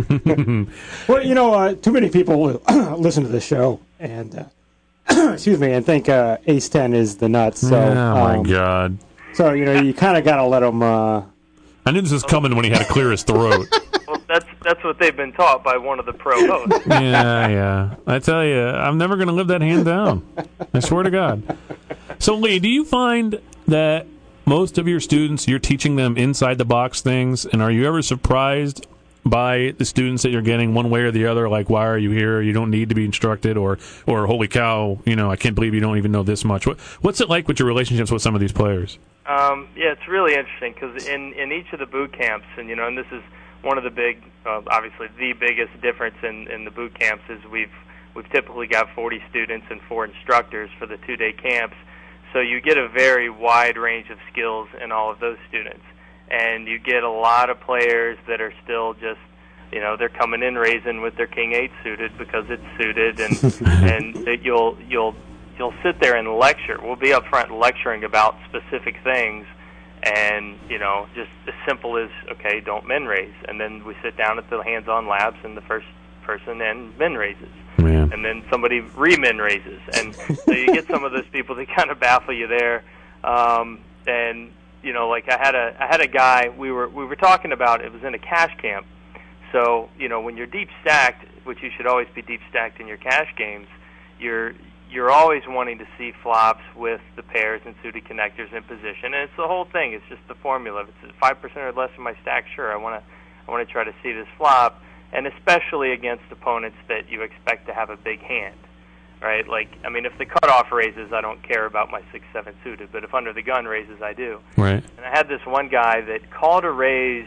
So Well, you know, uh, too many people listen to the show and uh, excuse me, and think uh, ace ten is the nuts. So, oh my um, God! So you know, you kind of got to let them. Uh, I knew this was coming when he had to clear his throat. well, that's that's what they've been taught by one of the pro hosts. Yeah, yeah. I tell you, I'm never going to live that hand down. I swear to God. So, Lee, do you find that most of your students, you're teaching them inside the box things, and are you ever surprised by the students that you're getting one way or the other, like, why are you here? You don't need to be instructed, or, or holy cow, you know, I can't believe you don't even know this much. What, what's it like with your relationships with some of these players? Um, yeah, it's really interesting because in, in each of the boot camps, and you know, and this is one of the big, uh, obviously the biggest difference in, in the boot camps is we've we've typically got forty students and four instructors for the two-day camps, so you get a very wide range of skills in all of those students. and you get a lot of players that are still just, you know, they're coming in raising with their king eight suited because it's suited, and and that you'll you'll you'll sit there and lecture. We'll be up front lecturing about specific things, and you know, just as simple as, okay, don't min raise, and then we sit down at the hands-on labs, and the first person in min raises. Man. And then somebody re-min raises, and so you get some of those people that kind of baffle you there. Um, and you know, like I had a I had a guy we were we were talking about. It was in a cash camp. So you know, when you're deep stacked, which you should always be deep stacked in your cash games, you're you're always wanting to see flops with the pairs and suited connectors in position, and it's the whole thing. It's just the formula. If it's five percent or less of my stack, sure, I want to I want to try to see this flop. And especially against opponents that you expect to have a big hand, right? Like, I mean, if the cutoff raises, I don't care about my six seven suited, but if under the gun raises, I do. Right. And I had this one guy that called a raise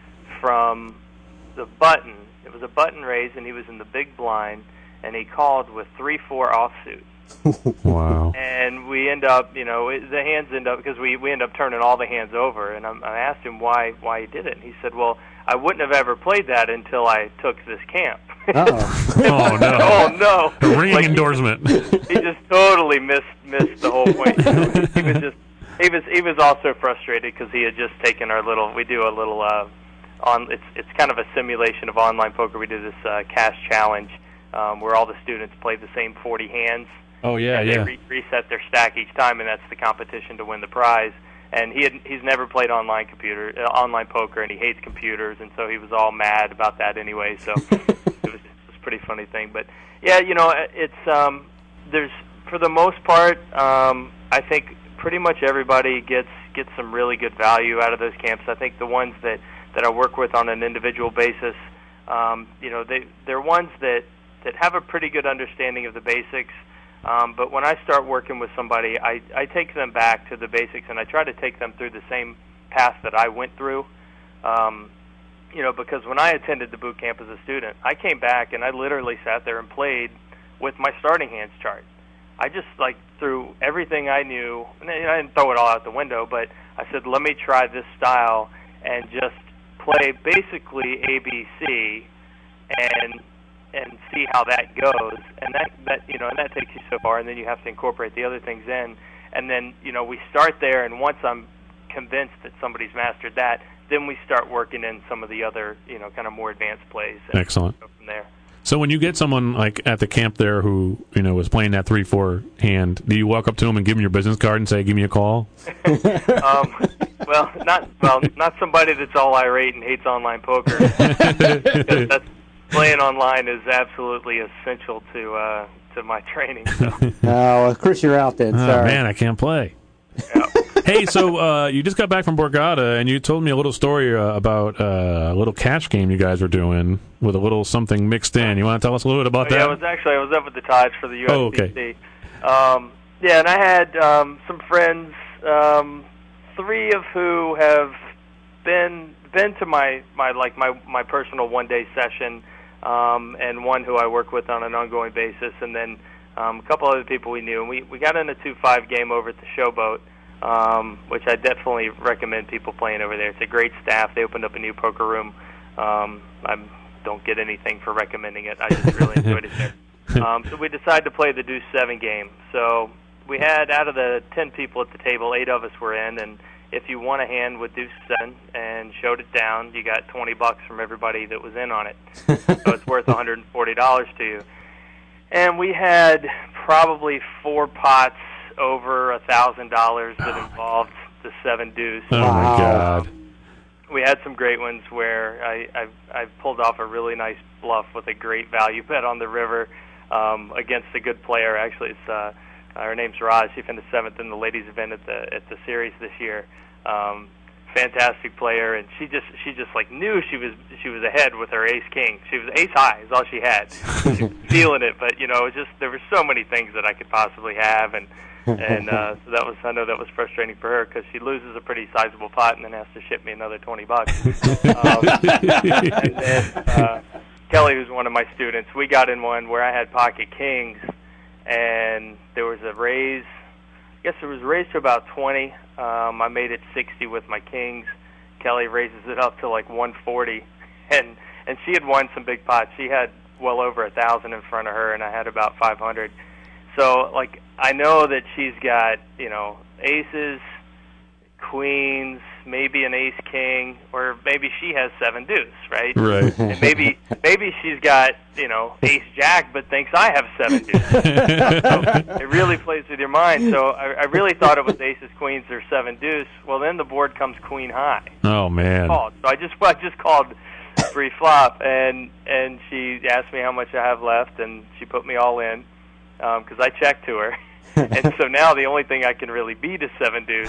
from the button. It was a button raise, and he was in the big blind, and he called with three four offsuit. Wow. And we end up, you know, the hands end up, because we, we end up turning all the hands over, and I'm, I asked him why why he did it, and he said, well, I wouldn't have ever played that until I took this camp. Uh-oh. Oh, no. Oh, no. A ringing Like, endorsement. He, he just totally missed missed the whole point. You know, he was just he was he was also frustrated because he had just taken our little. We do a little uh, on. It's it's kind of a simulation of online poker. We do this uh, cash challenge um, where all the students play the same forty hands. Oh yeah, and yeah. They re- reset their stack each time, and that's the competition to win the prize. And he had, he's never played online computer, uh, online poker, and he hates computers, and so he was all mad about that anyway. So it was just, it was a pretty funny thing. But yeah, you know, it's um, there's for the most part, um, I think pretty much everybody gets gets some really good value out of those camps. I think the ones that, that I work with on an individual basis, um, you know, they they're ones that that have a pretty good understanding of the basics. Um, but when I start working with somebody, I, I take them back to the basics, and I try to take them through the same path that I went through. Um, you know, because when I attended the boot camp as a student, I came back and I literally sat there and played with my starting hands chart. I just, like, threw everything I knew, and I didn't throw it all out the window, but I said, let me try this style and just play basically A B C and and see how that goes, and that, that you know, and that takes you so far, and then you have to incorporate the other things in, and then, you know, we start there, and once I'm convinced that somebody's mastered that, then we start working in some of the other, you know, kind of more advanced plays. And Excellent. Go from there. So when you get someone like at the camp there who, you know, was playing that three four hand, do you walk up to him and give him your business card and say, "Give me a call"? um, well, not well, not somebody that's all irate and hates online poker. That's, playing online is absolutely essential to uh, to my training. So. Oh, well, Chris, you're out then. Oh, Sorry. man, I can't play. Yeah. Hey, so uh, you just got back from Borgata, and you told me a little story uh, about uh, a little cash game you guys were doing with a little something mixed in. You want to tell us a little bit about oh, that? Yeah, I was actually I was up at the Tides for the U S B C. Oh, okay. Um, yeah, and I had um, some friends, um, three of who have been been to my, my like my, my personal one day session, um, and one who I work with on an ongoing basis, and then um, a couple other people we knew. And we, we got in a two five game over at the Showboat. Um, which I definitely recommend people playing over there. It's a great staff. They opened up a new poker room. Um, I don't get anything for recommending it. I just really enjoyed it there. Um, so we decided to play the Deuce seven game. So we had, out of the ten people at the table, eight of us were in, and if you won a hand with Deuce seven and showed it down, you got twenty bucks from everybody that was in on it. So it's worth one hundred forty dollars to you. And we had probably four pots over a thousand dollars that involved the seven deuce. Oh my God! We had some great ones where I I've, I've pulled off a really nice bluff with a great value bet on the river um, against a good player. Actually, it's uh, her name's Raj. She finished seventh in the ladies event at the at the series this year. Um, fantastic player, and she just she just like knew she was she was ahead with her ace king. She was ace high is all she had. She was feeling it, but you know, it was just there were so many things that I could possibly have, and. and uh, so that was, I know that was frustrating for her because she loses a pretty sizable pot and then has to ship me another twenty bucks. um, and then uh, Kelly, who's one of my students, we got in one where I had pocket kings, and there was a raise. I guess it was raised to about twenty. Um, I made it sixty with my kings. Kelly raises it up to like one forty, and and she had won some big pots. She had well over a thousand in front of her, and I had about five hundred. So like I know that she's got, you know, aces, queens, maybe an ace king, or maybe she has seven deuce, right? Right. And maybe maybe she's got, you know, ace jack, but thinks I have seven deuce. So it really plays with your mind. So I, I really thought it was aces, queens, or seven deuce. Well, then the board comes queen high. Oh man. Called. So I just I just called free flop, and and she asked me how much I have left, and she put me all in because um, I checked to her. And so now the only thing I can really beat is seven deuce.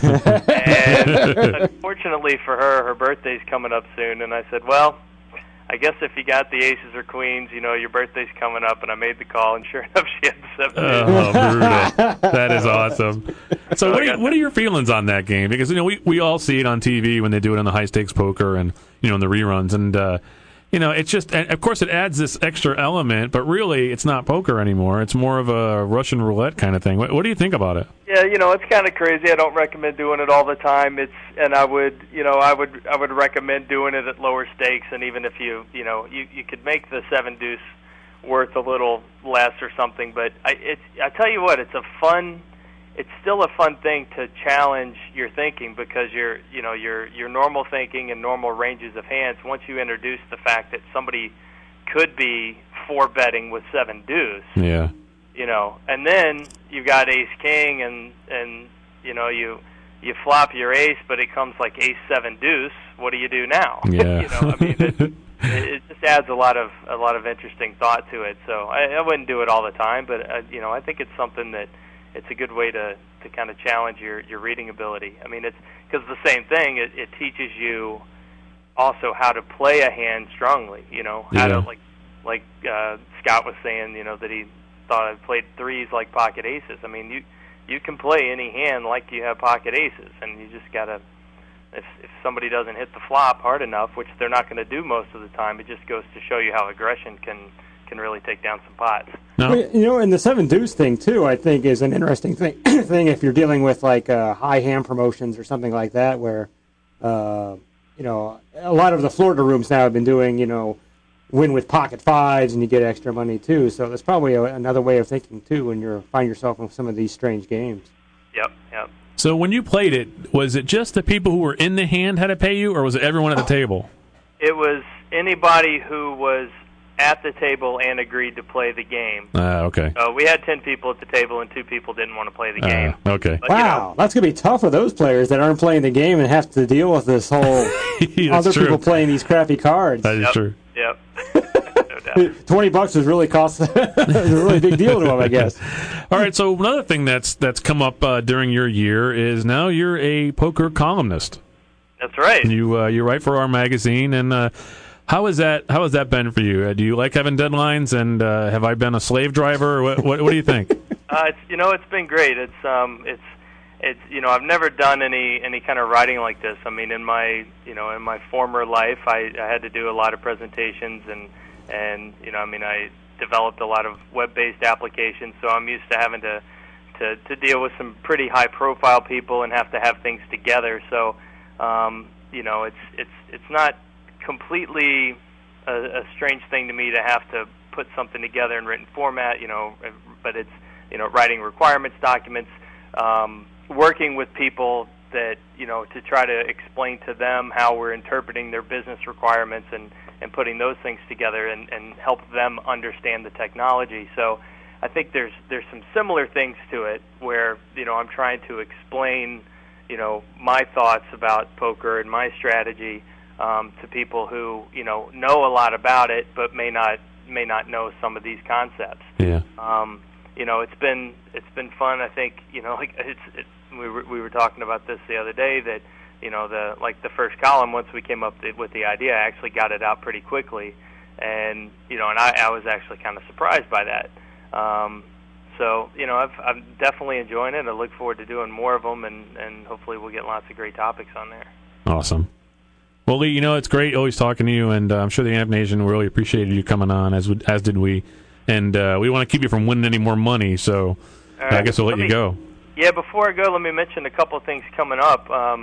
And unfortunately for her, her birthday's coming up soon. And I said, well, I guess if you got the aces or queens, you know, your birthday's coming up. And I made the call, and sure enough, she had the seven deuce. Oh, brutal. That is awesome. So what are, you, what are your feelings on that game? Because, you know, we, we all see it on T V when they do it on the high-stakes poker and, you know, in the reruns. And, uh, you know, it's just, of course, it adds this extra element, but really, it's not poker anymore. It's more of a Russian roulette kind of thing. What, what do you think about it? Yeah, you know, it's kind of crazy. I don't recommend doing it all the time. It's, and I would, you know, I would, I would recommend doing it at lower stakes. And even if you, you know, you, you could make the seven deuce worth a little less or something. But I, it's, I tell you what, it's a fun. It's still a fun thing to challenge your thinking because your, you know, your your normal thinking and normal ranges of hands. Once you introduce the fact that somebody could be four betting with seven deuce, yeah, you know, and then you've got ace king and and you know you you flop your ace, but it comes like ace seven deuce. What do you do now? Yeah, you know, I mean, it, it just adds a lot of a lot of interesting thought to it. So I, I wouldn't do it all the time, but uh, you know, I think it's something that. It's a good way to, to kind of challenge your, your reading ability. I mean, it's because the same thing. It, it teaches you also how to play a hand strongly. You know, how yeah. to like like uh, Scott was saying. You know that he thought I played threes like pocket aces. I mean, you you can play any hand like you have pocket aces, and you just gotta. If if somebody doesn't hit the flop hard enough, which they're not going to do most of the time, it just goes to show you how aggression can. can really take down some pots. No. You know, and the seven deuce thing too, I think, is an interesting thing. thing if you're dealing with like uh, high hand promotions or something like that, where uh, you know a lot of the Florida rooms now have been doing, you know, win with pocket fives and you get extra money too. So that's probably a, another way of thinking too when you find yourself in some of these strange games. Yep, yep. So when you played it, was it just the people who were in the hand had to pay you, or was it everyone at the table? It was anybody who was at the table and agreed to play the game. Ah, uh, okay. Uh, we had ten people at the table, and two people didn't want to play the game. Uh, okay. But, wow, you know, that's going to be tough for those players that aren't playing the game and have to deal with this whole other true. people playing these crappy cards. That is yep, true. Yep. No doubt. Twenty bucks is really cost a really big deal to them, I guess. All right. So another thing that's that's come up uh, during your year is now you're a poker columnist. That's right. You uh, you write for our magazine, and uh, how is that? How has that been for you? Uh, do you like having deadlines? And uh, have I been a slave driver? Or what, what What do you think? uh, it's you know it's been great. It's um it's it's you know I've never done any any kind of writing like this. I mean, in my you know in my former life, I, I had to do a lot of presentations and and you know I mean I developed a lot of web-based applications, so I'm used to having to to to deal with some pretty high-profile people and have to have things together. So um, you know it's it's it's not completely a, a strange thing to me to have to put something together in written format, you know, but it's, you know, writing requirements documents, um, working with people that, you know, to try to explain to them how we're interpreting their business requirements and, and putting those things together and, and help them understand the technology. So I think there's there's some similar things to it where, you know, I'm trying to explain, you know, my thoughts about poker and my strategy Um, to people who you know know a lot about it, but may not may not know some of these concepts. Yeah. Um, you know, it's been it's been fun. I think you know, like it's, it's we were we were talking about this the other day that you know the like the first column. Once we came up with the idea, I actually got it out pretty quickly, and you know, and I, I was actually kind of surprised by that. Um, so you know, I've, I'm definitely enjoying it. I look forward to doing more of them, and and hopefully we'll get lots of great topics on there. Awesome. Well, Lee, you know, it's great always talking to you, and uh, I'm sure the Amp Nation really appreciated you coming on, as as did we. And uh, we want to keep you from winning any more money, so right. I guess we'll let, let me, you go. Yeah, before I go, let me mention a couple of things coming up. Um,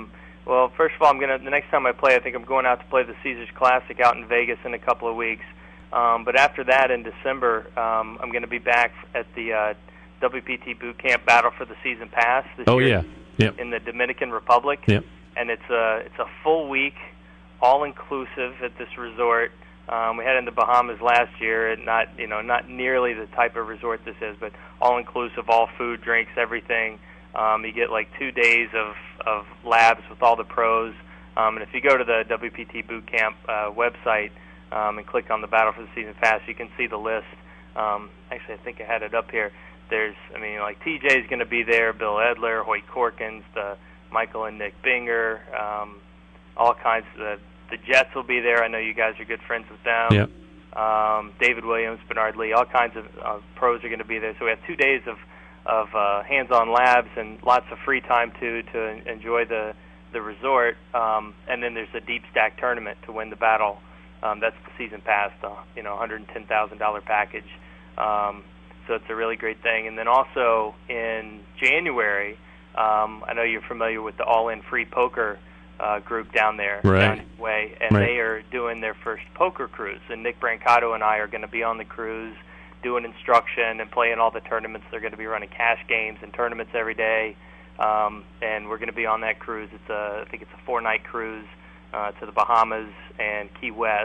Well, first of all, I'm gonna the next time I play, I think I'm going out to play the Caesars Classic out in Vegas in a couple of weeks. Um, but after that, in December, um, I'm going to be back at the uh, W P T Boot Camp Battle for the Season Pass this Oh, year yeah. Yep. in the Dominican Republic. Yep. And it's a it's a full week, all inclusive at this resort. Um, we had it in the Bahamas last year, and not you know not nearly the type of resort this is, but all inclusive, all food, drinks, everything. Um, you get like two days of, of labs with all the pros. Um, and if you go to the W P T Boot Camp uh, website um, and click on the Battle for the Season Pass, you can see the list. Um, actually, I think I had it up here. There's, I mean, like T J's going to be there, Bill Edler, Hoyt Corkins, the Michael and Nick Binger, um, all kinds of, the, the Jets will be there. I know you guys are good friends with them. Yep. Um, David Williams, Bernard Lee, all kinds of uh, pros are going to be there. So we have two days of of uh, hands-on labs and lots of free time too to enjoy the the resort. Um, and then there's a deep stack tournament to win the battle. Um, that's the season pass, the you know one hundred ten thousand dollars package. Um, so it's a really great thing. And then also in January, um, I know you're familiar with the All In Free Poker uh, group down there, right. down way, and right. they are doing their first poker cruise. And Nick Brancato and I are going to be on the cruise, doing instruction and playing all the tournaments. They're going to be running cash games and tournaments every day, um, and we're going to be on that cruise. It's a, I think it's a four-night cruise uh, to the Bahamas and Key West,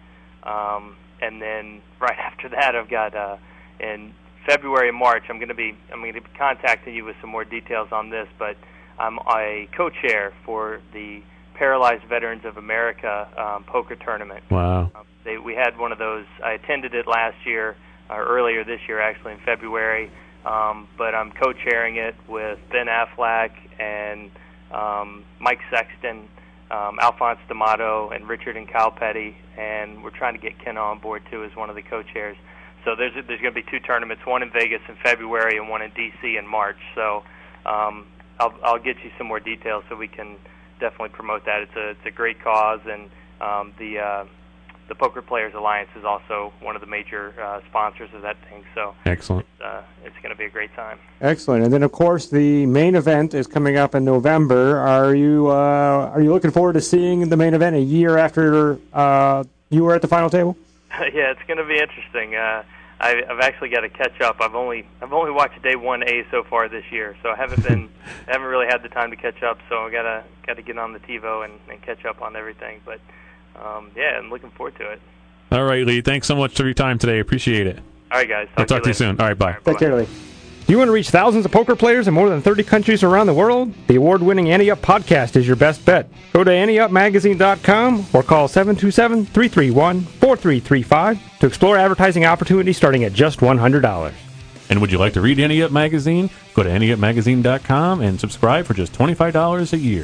um, and then right after that, I've got uh, in February and March. I'm going to be I'm going to be contacting you with some more details on this, but I'm a co-chair for the Paralyzed Veterans of America um, poker tournament. Wow! Um, they, we had one of those. I attended it last year. Or earlier this year, actually, in February. Um, but I'm co-chairing it with Ben Affleck and um, Mike Sexton, um, Alphonse D'Amato, and Richard and Kyle Petty. And we're trying to get Ken on board, too, as one of the co-chairs. So there's there's going to be two tournaments, one in Vegas in February and one in D C in March. So um, I'll, I'll get you some more details so we can definitely promote that. It's a, it's a great cause, and um, the... Uh, The Poker Players Alliance is also one of the major uh, sponsors of that thing, so excellent. It's, uh, it's going to be a great time. Excellent, and then of course the main event is coming up in November. Are you uh, are you looking forward to seeing the main event a year after uh, you were at the final table? Yeah, it's going to be interesting. Uh, I, I've actually got to catch up. I've only I've only watched day one A so far this year, so I haven't been I haven't really had the time to catch up. So I gotta got to get on the TiVo and, and catch up on everything, but. Um, yeah, I'm looking forward to it. All right, Lee. Thanks so much for your time today. Appreciate it. All right, guys. I'll talk to you soon. All right, bye. Take care, Lee. Do you want to reach thousands of poker players in more than thirty countries around the world? The award-winning Ante Up podcast is your best bet. Go to ante up magazine dot com or call seven two seven, three three one, four three three five to explore advertising opportunities starting at just one hundred dollars. And would you like to read Ante Up Magazine? Go to ante up magazine dot com and subscribe for just twenty-five dollars a year.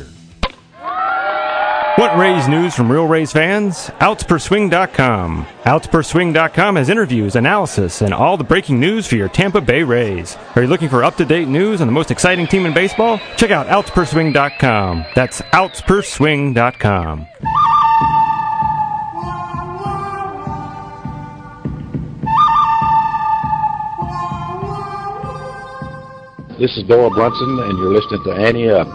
Want Rays news from real Rays fans? outs per swing dot com. outs per swing dot com has interviews, analysis, and all the breaking news for your Tampa Bay Rays. Are you looking for up-to-date news on the most exciting team in baseball? Check out outs per swing dot com. That's outs per swing dot com. This is Doyle Brunson, and you're listening to Ante Up.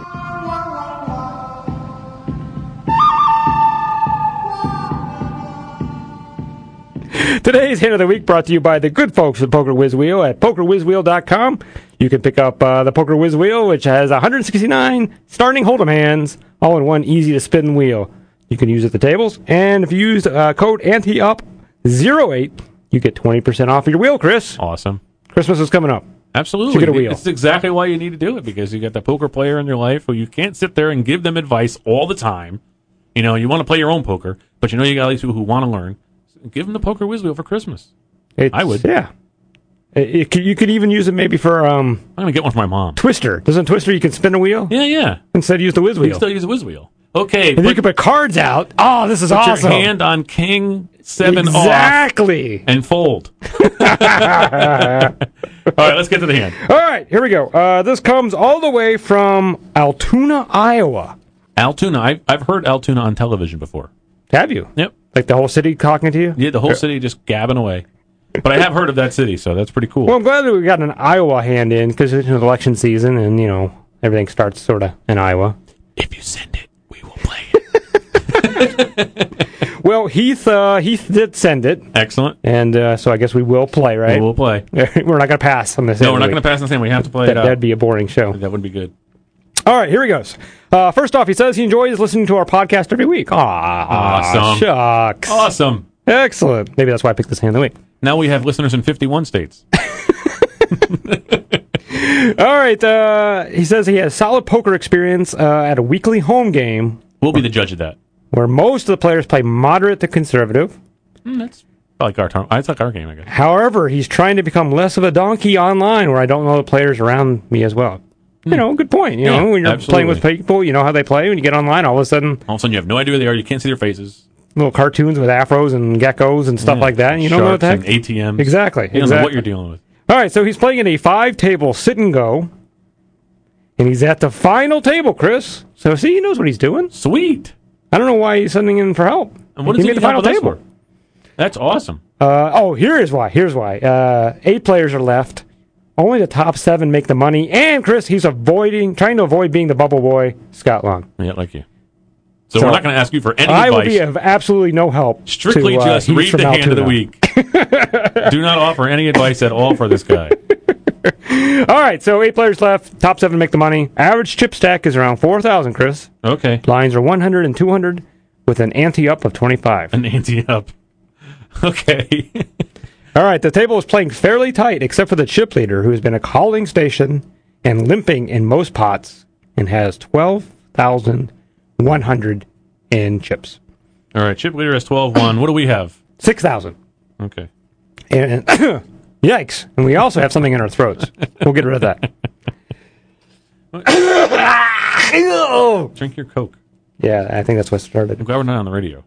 Today's Hint of the Week brought to you by the good folks at Poker Whiz Wheel at poker whiz wheel dot com. You can pick up uh, the Poker Whiz Wheel, which has one hundred sixty-nine starting hold'em hands, all in one easy-to-spin wheel. You can use at the tables, and if you use uh, code ante up zero eight, you get twenty percent off your wheel, Chris. Awesome. Christmas is coming up. Absolutely. You get a wheel. It's exactly why you need to do it, because you got the poker player in your life who you can't sit there and give them advice all the time. You know, you want to play your own poker, but you know you got these people who want to learn. Give them the Poker Whiz Wheel for Christmas. It's, I would. Yeah. It, it could, you could even use it maybe for... Um, I'm going to get one for my mom. Twister. Doesn't Twister, you can spin a wheel? Yeah, yeah. Instead use the Whiz Wheel. You can still use the Whiz Wheel. Okay. And you can put cards out. Oh, this is put awesome. Put your hand on King seven exactly. off. Exactly. And fold. All right, let's get to the hand. All right, here we go. Uh, this comes all the way from Altoona, Iowa. Altoona. I've, I've heard Altoona on television before. Have you? Yep. Like the whole city talking to you? Yeah, the whole city just gabbing away. But I have heard of that city, so that's pretty cool. Well, I'm glad that we got an Iowa hand in, because it's an election season, and, you know, everything starts sort of in Iowa. If you send it Well, Heath uh, Heath did send it. Excellent. And uh, so I guess we will play, right? We will play. We're not going to pass on this. No, we're not going to pass on this. We have to play that, it out. That'd be a boring show. That would be good. All right, here he goes. Uh, first off, he says he enjoys listening to our podcast every week. Aw, Awesome. Shucks. Awesome. Excellent. Maybe that's why I picked this hand of the week. Now we have listeners in fifty-one states. All right. Uh, he says he has solid poker experience uh, at a weekly home game. We'll be the judge of that. Where most of the players play moderate to conservative. Mm, that's like our time. It's like our game, I guess. However, he's trying to become less of a donkey online where I don't know the players around me as well. You know, good point. You Yeah, know, when you're absolutely. playing with people, you know how they play. When you get online, all of a sudden, All of a sudden, you have no idea who they are. You can't see their faces. little cartoons with afros and geckos and stuff Yeah. like that. And you don't know what the Sharks heck. and A T Ms. Exactly. You don't exactly. know what you're dealing with. All right, so he's playing in a five-table sit-and-go, and he's at the final table, Chris. So, see, he knows what he's doing. Sweet. I don't know why he's sending in for help. And what he does he made the need final help with us table. for? That's awesome. Uh, oh, here is why. Here's why. Uh, eight players are left. Only the top seven make the money. And, Chris, he's avoiding, trying to avoid being the bubble boy, Scott Long. Yeah, like you. So, So, we're not going to ask you for any I advice. will be of absolutely no help. Strictly to, uh, just Heath read from the hand of the Altoona. week. Do not offer any advice at all for this guy. All right, so eight players left. Top seven make the money. Average chip stack is around four thousand, Chris. Okay. Blinds are one hundred and two hundred with an ante up of twenty-five. An ante up. Okay. All right, the table is playing fairly tight, except for the chip leader, who has been a calling station and limping in most pots and has twelve thousand one hundred in chips. All right, chip leader has twelve one. What do we have? six thousand. Okay. And yikes. And we also have something in our throats. We'll get rid of that. Drink your Coke. Yeah, I think that's what started. I'm glad we're not on the radio.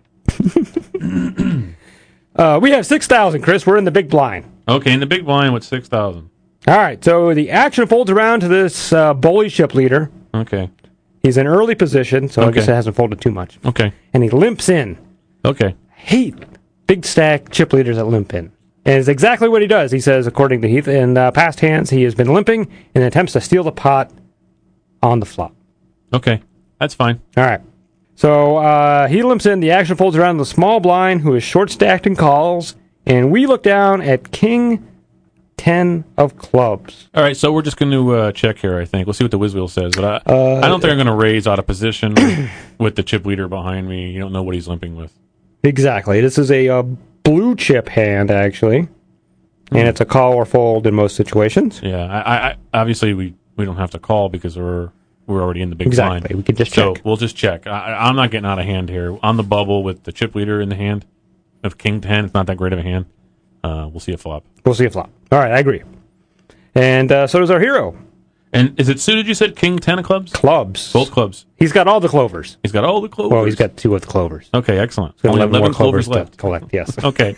Uh, we have six thousand, Chris. We're in the big blind. Okay, in the big blind with six thousand. All right, so the action folds around to this uh, bully chip leader. Okay. He's in early position, so I Okay. guess it hasn't folded too much. Okay. And he limps in. Okay. Hate big stack chip leaders that limp in. And it's exactly what he does, he says, according to Heath. In uh, past hands, he has been limping in attempts to steal the pot on the flop. Okay. That's fine. All right. So uh, he limps in. The action folds around the small blind, who is short stacked and calls. And we look down at King ten of clubs. All right, so we're just going to uh, check here, I think. We'll see what the whiz wheel says. But I, Uh, I don't think I'm going to raise out of position with the chip leader behind me. You don't know what he's limping with. Exactly. This is a uh, blue chip hand, actually. And it's a call or fold in most situations. Yeah, I, I, obviously we, we don't have to call because we're we're already in the big Exactly. blind. We can just so check. we'll just check. I, I'm not getting out of hand here. On the bubble with the chip leader in the hand of King ten, it's not that great of a hand. Uh, we'll see a flop. We'll see a flop. All right, I agree. And uh, so does our hero. And is it suited, you said, King ten of clubs? Clubs. Both clubs. He's got all the clovers. He's got all the clovers. Well, he's got two of the clovers. Okay, excellent. He's got Only eleven, eleven more clovers, clovers left. to collect, yes. Okay.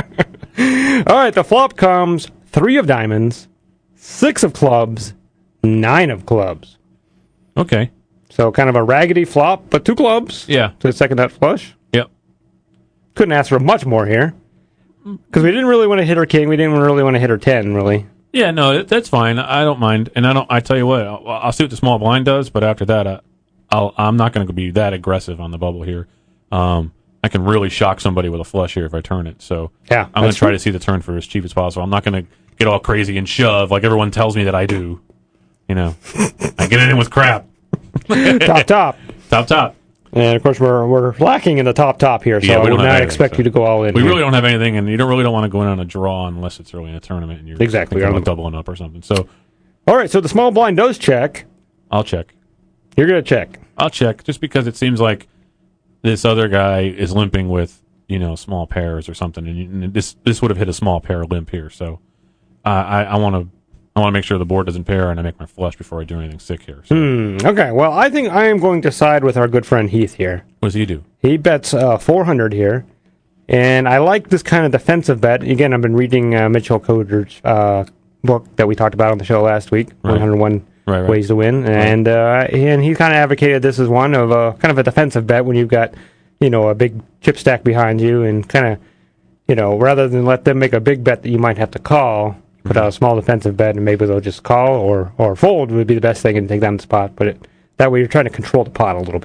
All right, the flop comes three of diamonds, six of clubs, nine of clubs. Okay. So kind of a raggedy flop, but two clubs. Yeah. To the second nut flush. Yep. Couldn't ask for much more here. Because we didn't really want to hit our king. We didn't really want to hit our ten, really. Yeah, no, that- that's fine. I don't mind, and I don't. I tell you what, I'll, I'll see what the small blind does. But after that, I, I'll. I'm not going to be that aggressive on the bubble here. Um, I can really shock somebody with a flush here if I turn it. So Yeah, I'm going that's to try true. to see the turn for as cheap as possible. I'm not going to get all crazy and shove like everyone tells me that I do. You know, I get it in with crap. top, top. Top, top. And, of course, we're we're lacking in the top, top here. So Yeah, we I don't would have not anything, expect so. you to go all in. We here. really don't have anything, and you don't really don't want to go in on a draw unless it's really in a tournament and you're Exactly, thinking on about the- doubling up or something. So All right, so the small blind does check. I'll check. You're going to check. I'll check just because it seems like this other guy is limping with, you know, small pairs or something, and, you, and this this would have hit a small pair limp here. So uh, I I want to I want to make sure the board doesn't pair and I make my flush before I do anything sick here. So Hmm, okay, well, I think I am going to side with our good friend Heath here. what does he do? He bets uh, four hundred here, and I like this kind of defensive bet. Again, I've been reading uh, Mitchell Coder's uh, book that we talked about on the show last week, Right. one hundred one Right, right. Ways to Win, and uh, and he kind of advocated this as one of a kind of a defensive bet when you've got, you know, a big chip stack behind you, and kind of, you know, rather than let them make a big bet that you might have to call, put out a small defensive bet, and maybe they'll just call or, or fold would be the best thing and take down the spot. But it, that way you're trying to control the pot a little bit.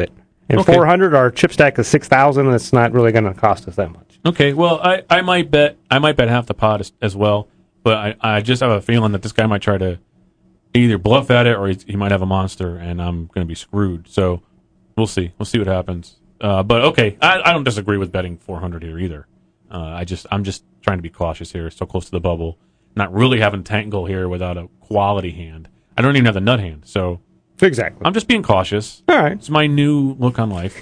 And Okay. four hundred, our chip stack is six thousand, and it's not really going to cost us that much. Okay, well, I, I might bet I might bet half the pot as, as well, but I, I just have a feeling that this guy might try to either bluff at it or he, he might have a monster, and I'm going to be screwed. So we'll see. We'll see what happens. Uh, but okay, I, I don't disagree with betting four hundred here either. Uh, I just I'm just trying to be cautious here. So close to the bubble, not really having tangle here without a quality hand. I don't even have the nut hand, so exactly. I'm just being cautious. All right, it's my new look on life.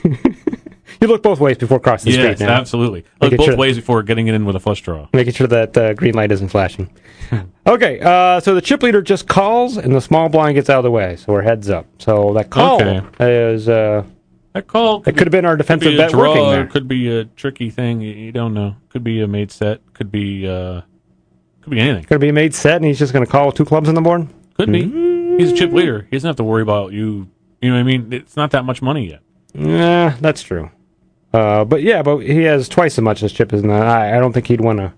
You look both ways before crossing the yes, street. Now. absolutely. Look Making both sure- ways before getting it in with a flush draw. Making sure that uh, green light isn't flashing. Okay, uh, so the chip leader just calls, and the small blind gets out of the way, so we're heads up. So that call Okay. is... Uh, that call it could have been our defensive Could be a bet draw, working there. could be a tricky thing. You, you don't know. Could be a made set. Could be uh, could be anything. Could be a made set, and he's just going to call two clubs on the board? Could be. He's a chip leader. He doesn't have to worry about you. You know what I mean? It's not that much money yet. Yeah, that's true. Uh, but yeah, but he has twice as much as chip as not. I, I don't think he'd want to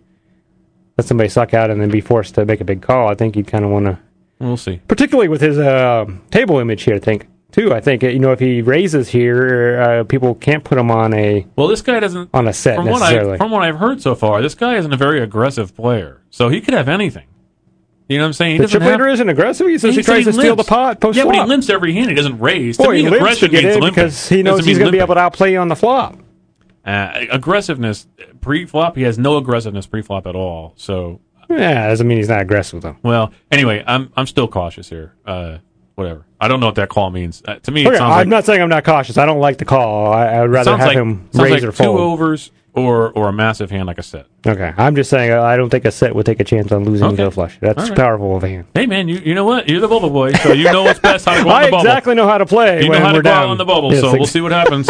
let somebody suck out and then be forced to make a big call. I think he'd kind of want to... We'll see. Particularly with his uh, table image here, I think, too. I think, you know, if he raises here, uh, people can't put him on a... Well, this guy doesn't... On a set, from what necessarily. I from what I've heard so far, this guy isn't a very aggressive player. So he could have anything. You know what I'm saying? He The doesn't chip have, leader isn't aggressive. He says he, said tries to steal the limps. pot post Yeah, but he flop. limps every hand. He doesn't raise. Boy, to me, he limps aggression to get means in limping. because he knows Doesn't he's mean going to be limping. able to outplay you on the flop. Uh, aggressiveness pre-flop, he has no aggressiveness pre-flop at all. So, Yeah, doesn't mean he's not aggressive, though. well, anyway, I'm I'm still cautious here. Uh, whatever. I don't know what that call means. Uh, to me, it Okay, sounds I'm like not saying I'm not cautious. I don't like the call. I, I would rather sounds have like, him sounds raise like or two fold. overs or or a massive hand like a set. Okay, I'm just saying uh, I don't think a set would take a chance on losing Okay. to a flush. That's All right. powerful of a hand. Hey man, you you know what? You're the bubble boy, so you know what's best. How to go on I the bubble. exactly know how to play You when know how we're to go down on the bubble. Yes, so we'll ex- see what happens.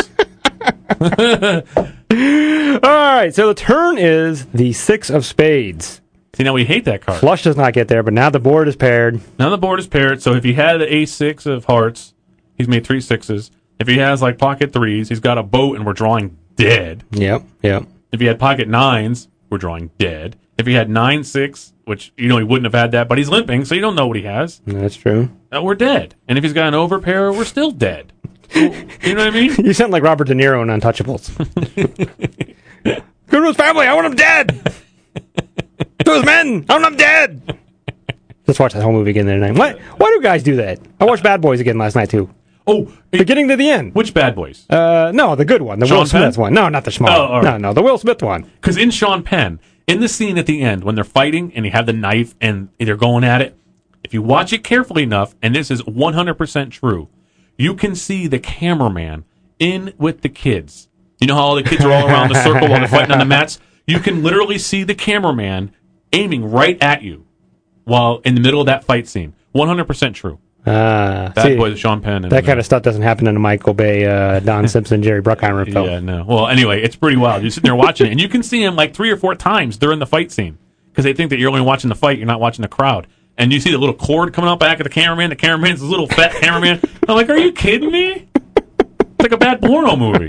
All right, so the turn is the six of spades. See, now we hate that card. Flush does not get there, but now the board is paired. Now the board is paired, so if he had the ace six of hearts, he's made three sixes. If he has like pocket threes, he's got a boat and we're drawing dead. Yep, yep. If he had pocket nines, we're drawing dead. If he had nine six, which you know he wouldn't have had that, but he's limping, so you don't know what he has. That's true. Uh, we're dead. And if he's got an overpair, we're still dead. You know what I mean? You sound like Robert De Niro in Untouchables. Go to his family. I want him dead. To his men. I want him dead. Let's watch that whole movie again tonight. Why, why do guys do that? I watched Bad Boys again last night, too. Oh, beginning to the end. Which Bad Boys? Uh, no, the good one. The Sean Will Smith Penn? one. No, not the small Oh, one. all right. No, no, the Will Smith one. Because in Sean Penn, in the scene at the end, when they're fighting and you have the knife and they're going at it, if you watch it carefully enough, and this is one hundred percent true, you can see the cameraman in with the kids. You know how all the kids are all around the circle while they're fighting on the mats? You can literally see the cameraman aiming right at you while in the middle of that fight scene. one hundred percent true. Ah, Bad see, Boys, Sean Penn. And, that kind of stuff doesn't happen in a Michael Bay, uh, Don Simpson, Jerry Bruckheimer film. Yeah, no. Well, anyway, it's pretty wild. You're sitting there watching it, and you can see him like three or four times during the fight scene because they think that you're only watching the fight, you're not watching the crowd. And you see the little cord coming up back of the cameraman. The cameraman's this little fat cameraman. I'm like, are you kidding me? It's like a bad porno movie.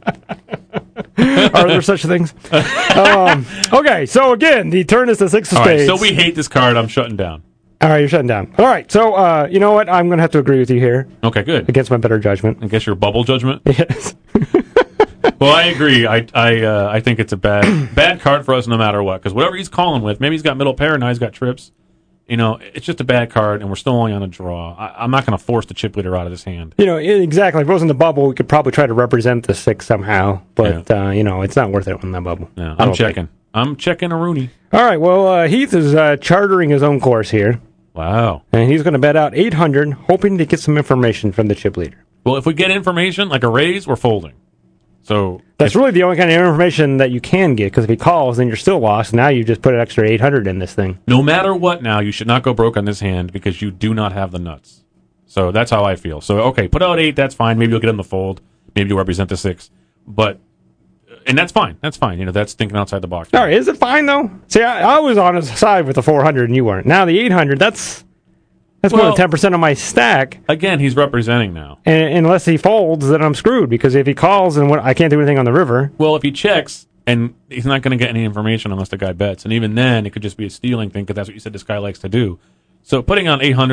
Are there such things? um, okay, so again, the turn is the six of All right, spades. so we hate this card. I'm shutting down. All right, you're shutting down. All right, so uh, you know what? I'm going to have to agree with you here. Okay, good. Against my better judgment. I guess your bubble judgment. Yes. Well, I agree. I I uh, I think it's a bad bad card for us no matter what. Because whatever he's calling with, maybe he's got middle pair, now he's got trips. You know, it's just a bad card, and we're still only on a draw. I, I'm not going to force the chip leader out of this hand. You know, exactly. If it wasn't the bubble, we could probably try to represent the six somehow. But, uh, you know, it's not worth it on that bubble. Yeah, I I'm don't checking. think. I'm checking a Rooney. All right, well, uh, Heath is uh, chartering his own course here. Wow. And he's going to bet out eight hundred, hoping to get some information from the chip leader. Well, if we get information like a raise, we're folding. So That's really the only kind of information that you can get, because if he calls, then you're still lost. Now you just put an extra eight hundred in this thing. no matter what now, you should not go broke on this hand because you do not have the nuts. So that's how I feel. So, okay, put out eight, that's fine. Maybe you'll get him the fold. Maybe you'll represent the six. But, and that's fine. That's fine. You know, that's thinking outside the box. All right, is it fine, though? See, I, I was on his side with the four hundred, and you weren't. Now the eight hundred, that's that's more Well- than ten percent of my stack. Again, he's representing now. And unless he folds, then I'm screwed, because if he calls and what, I can't do anything on the river. Well, if he checks, and he's not going to get any information unless the guy bets. And even then, it could just be a stealing thing because that's what you said this guy likes to do. So putting on eight hundred,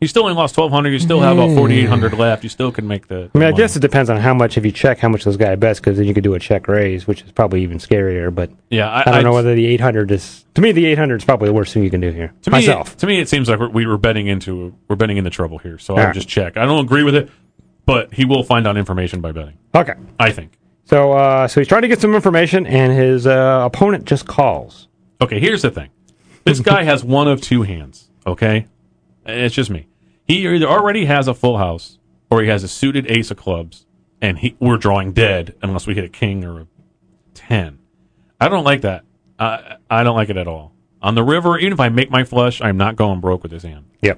You still only lost twelve hundred. You still have about forty-eight hundred left. You still can make the. I mean, I money. guess it depends on how much, if you check how much those guys bets, because then you could do a check raise, which is probably even scarier. But yeah, I, I don't I, know whether the eight hundred is. To me, the eight hundred is probably the worst thing you can do here. To myself. Me, to me, it seems like we're, we were betting into we're betting into trouble here. So I'll right. just check. I don't agree with it, but he will find out information by betting. Okay, I think. So, uh, so he's trying to get some information, and his uh, opponent just calls. Okay, here's the thing. This guy has one of two hands. Okay, it's just me. He either already has a full house, or he has a suited ace of clubs, and he, we're drawing dead unless we hit a king or a ten. I don't like that. I I don't like it at all. On the river, even if I make my flush, I'm not going broke with this hand. Yep.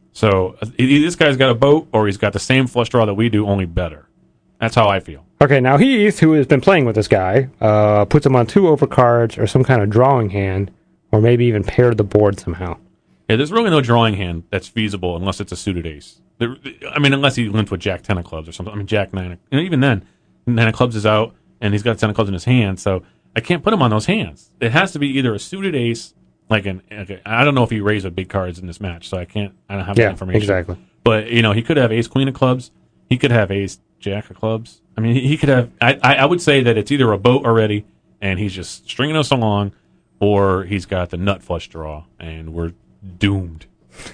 So either this guy's got a boat, or he's got the same flush draw that we do, only better. That's how I feel. Okay, now Heath, who has been playing with this guy, uh, puts him on two overcards or some kind of drawing hand, or maybe even paired the board somehow. Yeah, there's really no drawing hand that's feasible unless it's a suited ace. There, I mean, unless he limped with Jack ten of clubs or something. I mean, Jack nine. You know, even then, nine of clubs is out, and he's got ten of clubs in his hand, so I can't put him on those hands. It has to be either a suited ace, like an. Okay, I don't know if he raised with big cards in this match, so I can't. I don't have yeah, that information. Exactly. But you know, he could have ace queen of clubs. He could have ace jack of clubs. I mean, he, he could have. I, I I would say that it's either a boat already, and he's just stringing us along, or he's got the nut flush draw, and we're doomed.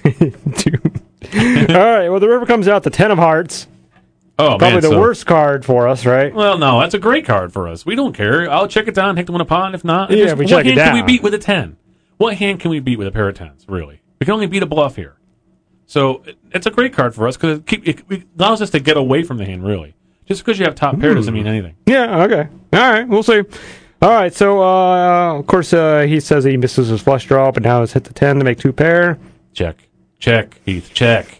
doomed. All right. Well, the river comes out the ten of hearts. Oh, probably man, the so, worst card for us, right? Well, no, that's a great card for us. We don't care. I'll check it down, take the one upon. If not, yeah, just, we what check hand it down. can we beat with a ten? What hand can we beat with a pair of tens? Really, we can only beat a bluff here. So it's a great card for us because it, keep, it, it allows us to get away from the hand. Really, just because you have top pair doesn't mean anything. Yeah. Okay. All right. We'll see. All right. So uh, of course uh, he says he misses his flush draw, but now has hit the ten to make two pair. Check. Check. Heath. Check.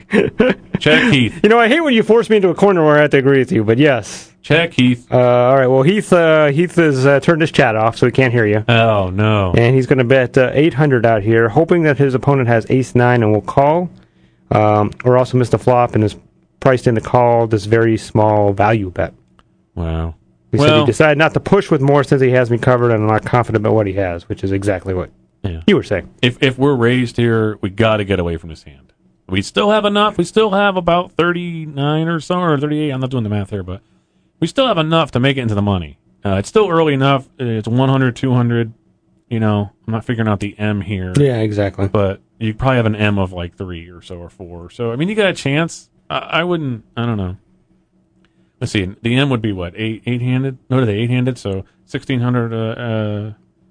Check, Heath. You know, I hate when you force me into a corner where I have to agree with you, but yes. Check, Heath. Uh, all right, well, Heath uh, Heath has uh, turned his chat off, so he can't hear you. Oh, no. And he's going to bet uh, eight hundred out here, hoping that his opponent has ace nine and will call, um, or also missed a flop and is priced in to call this very small value bet. Wow. He well, said he decided not to push with more since he has me covered and I'm not confident about what he has, which is exactly what yeah. you were saying. If, if we're raised here, we got to get away from this hand. We still have enough. We still have about thirty-nine or so, or thirty-eight. I'm not doing the math here, but we still have enough to make it into the money. Uh, it's still early enough. It's one hundred, two hundred. You know, I'm not figuring out the M here. Yeah, exactly. But you probably have an M of like three or so, or four. So, I mean, you got a chance. I, I wouldn't, I don't know. Let's see. The M would be what? Eight, eight-handed? No, are they eight-handed? So, sixteen hundred, uh, uh,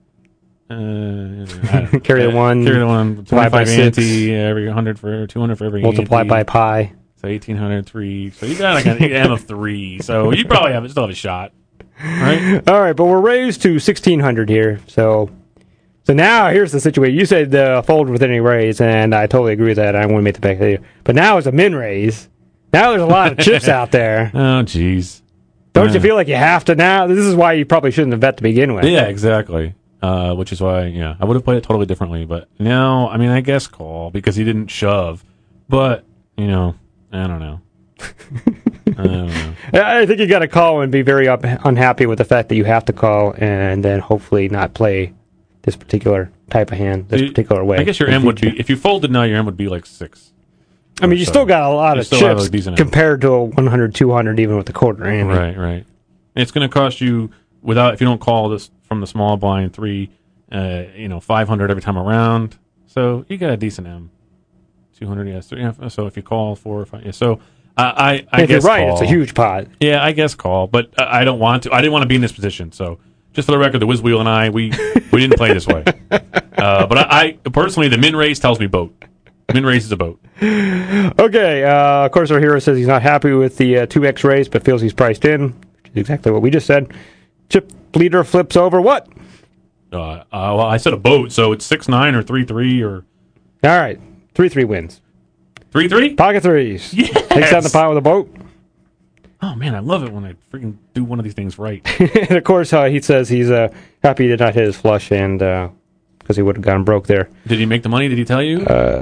Uh, carry the one, carry the one, twenty-five ante every hundred for two hundred for every multiply ante. by pi. So eighteen hundred three. So you got like an M of three. So you probably have still have a shot, right? All right, but we're raised to sixteen hundred here. So, so now here's the situation. You said uh, fold with any raise, and I totally agree with that. I want to make the back here. But now it's a min raise. Now there's a lot of chips out there. Oh, jeez. Don't uh, you feel like you have to now? This is why you probably shouldn't have bet to begin with. Yeah, exactly. Uh, which is why, yeah, I would have played it totally differently. But now, I mean, I guess call because he didn't shove. But, you know, I don't know. I don't know. I think you got to call and be very up, unhappy with the fact that you have to call and then hopefully not play this particular type of hand, this you, particular way. I guess your M would be, if you folded now, your M would be like six. I mean, you so. still got a lot you of chips a compared to a one hundred, two hundred, even with the quarter. I mean. Right, right. It's going to cost you, without if you don't call this from the small blind, three, uh, you know, five hundred every time around. So you got a decent M. two hundred, yes. Yeah, so if you call four or five, yeah. So I, I, I if guess you're right, call. It's a huge pot. Yeah, I guess call, but I, I don't want to. I didn't want to be in this position. So just for the record, the Whiz Wheel and I, we, we didn't play this way. Uh, but I, I personally, the min raise tells me boat. Min raise is a boat. Okay, uh, of course, our hero says he's not happy with the uh, two X raise, but feels he's priced in, which is exactly what we just said. Chip leader flips over what? Uh, uh, well, I said a boat, so it's six nine or three three or. All right, three three wins. Three three. Pocket threes. Yes. Takes down the pot with a boat. Oh man, I love it when I freaking do one of these things right. And of course, uh, he says he's uh, happy he did not hit his flush, and because uh, he would have gone broke there. Did he make the money? Did he tell you?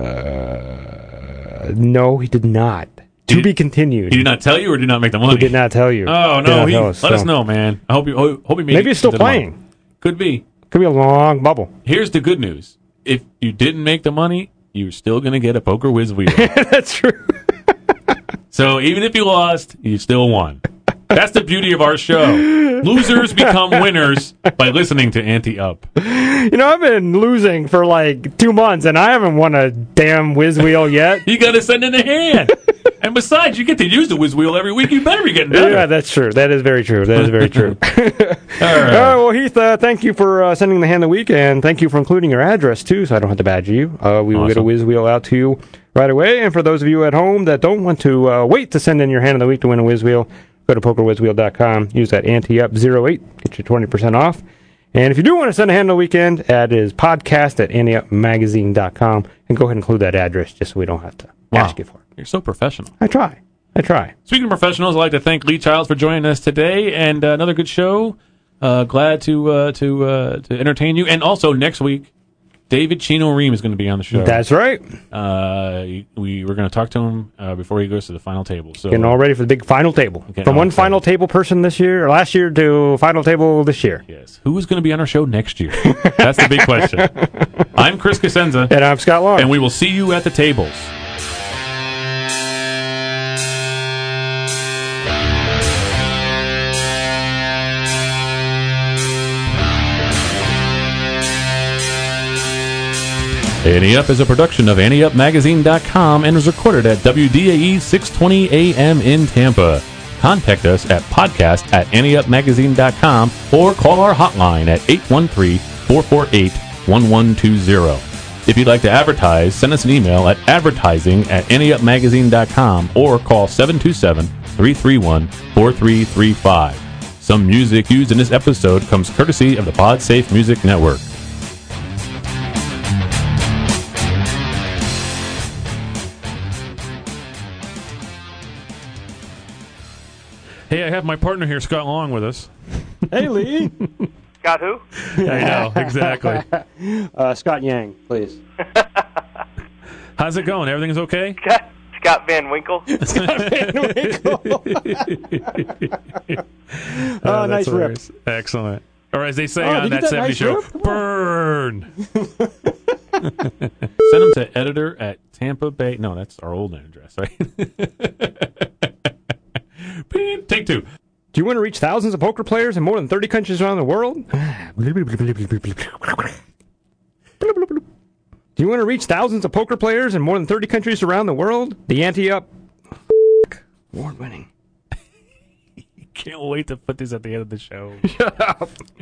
Uh, no, he did not. Did to he, be continued. He did not tell you, or did not make the money? He did not tell you. Oh no, he, us, let so. us know, man. I hope you hope he made maybe it he's still playing. Could be. Could be a long bubble. Here's the good news: if you didn't make the money, you're still going to get a Poker Whiz wheel. That's true. So even if you lost, you still won. That's the beauty of our show. Losers become winners by listening to Ante Up. You know, I've been losing for like two months, and I haven't won a damn whiz wheel yet. You got to send in a hand. And besides, you get to use the whiz wheel every week. You better be getting better. Yeah, that's true. That is very true. That is very true. All right. All right. Well, Heath, uh, thank you for uh, sending the hand of the week, and thank you for including your address, too, so I don't have to badger you. Uh, we will Awesome. get a whiz wheel out to you right away. And for those of you at home that don't want to uh, wait to send in your hand of the week to win a whiz wheel, go to poker whiz wheel dot com. Use that ante up zero eight. Get you twenty percent off. And if you do want to send a hand on the weekend, that is podcast at ante up magazine dot com. And go ahead and include that address just so we don't have to Wow. ask you for it. You're so professional. I try. I try. Speaking of professionals, I'd like to thank Lee Childs for joining us today, and uh, another good show. Uh, glad to uh, to uh, to entertain you. And also next week, David Chino Ream is going to be on the show. That's right. Uh, we we're going to talk to him uh, before he goes to the final table. So Getting all ready for the big final table. Getting From all one excited. final table person this year, or last year, to final table this year. Yes. Who is going to be on our show next year? That's the big question. I'm Chris Cosenza. And I'm Scott Long. And we will see you at the tables. Ante Up is a production of ante up magazine dot com and was recorded at W D A E six twenty A M in Tampa. Contact us at podcast at ante up magazine dot com or call our hotline at eight one three, four four eight, one one two zero. If you'd like to advertise, send us an email at advertising at ante up magazine dot com or call seven two seven, three three one, four three three five. Some music used in this episode comes courtesy of the PodSafe Music Network. Hey, I have my partner here, Scott Long, with us. Hey, Lee. Scott who? I know, exactly. uh, Scott Yang, please. How's it going? Everything's okay? Scott, Scott Van Winkle. Scott Van Winkle. oh, nice rip. Excellent. Or as they say Oh, on did you that get that seventies nice show, rip? burn. Send them to editor at Tampa Bay. No, that's our old address, right? Beep. Take two. Do you want to reach thousands of poker players in more than thirty countries around the world? Do you want to reach thousands of poker players in more than thirty countries around the world? The Ante Up award winning. Can't wait to put this at the end of the show. Shut up.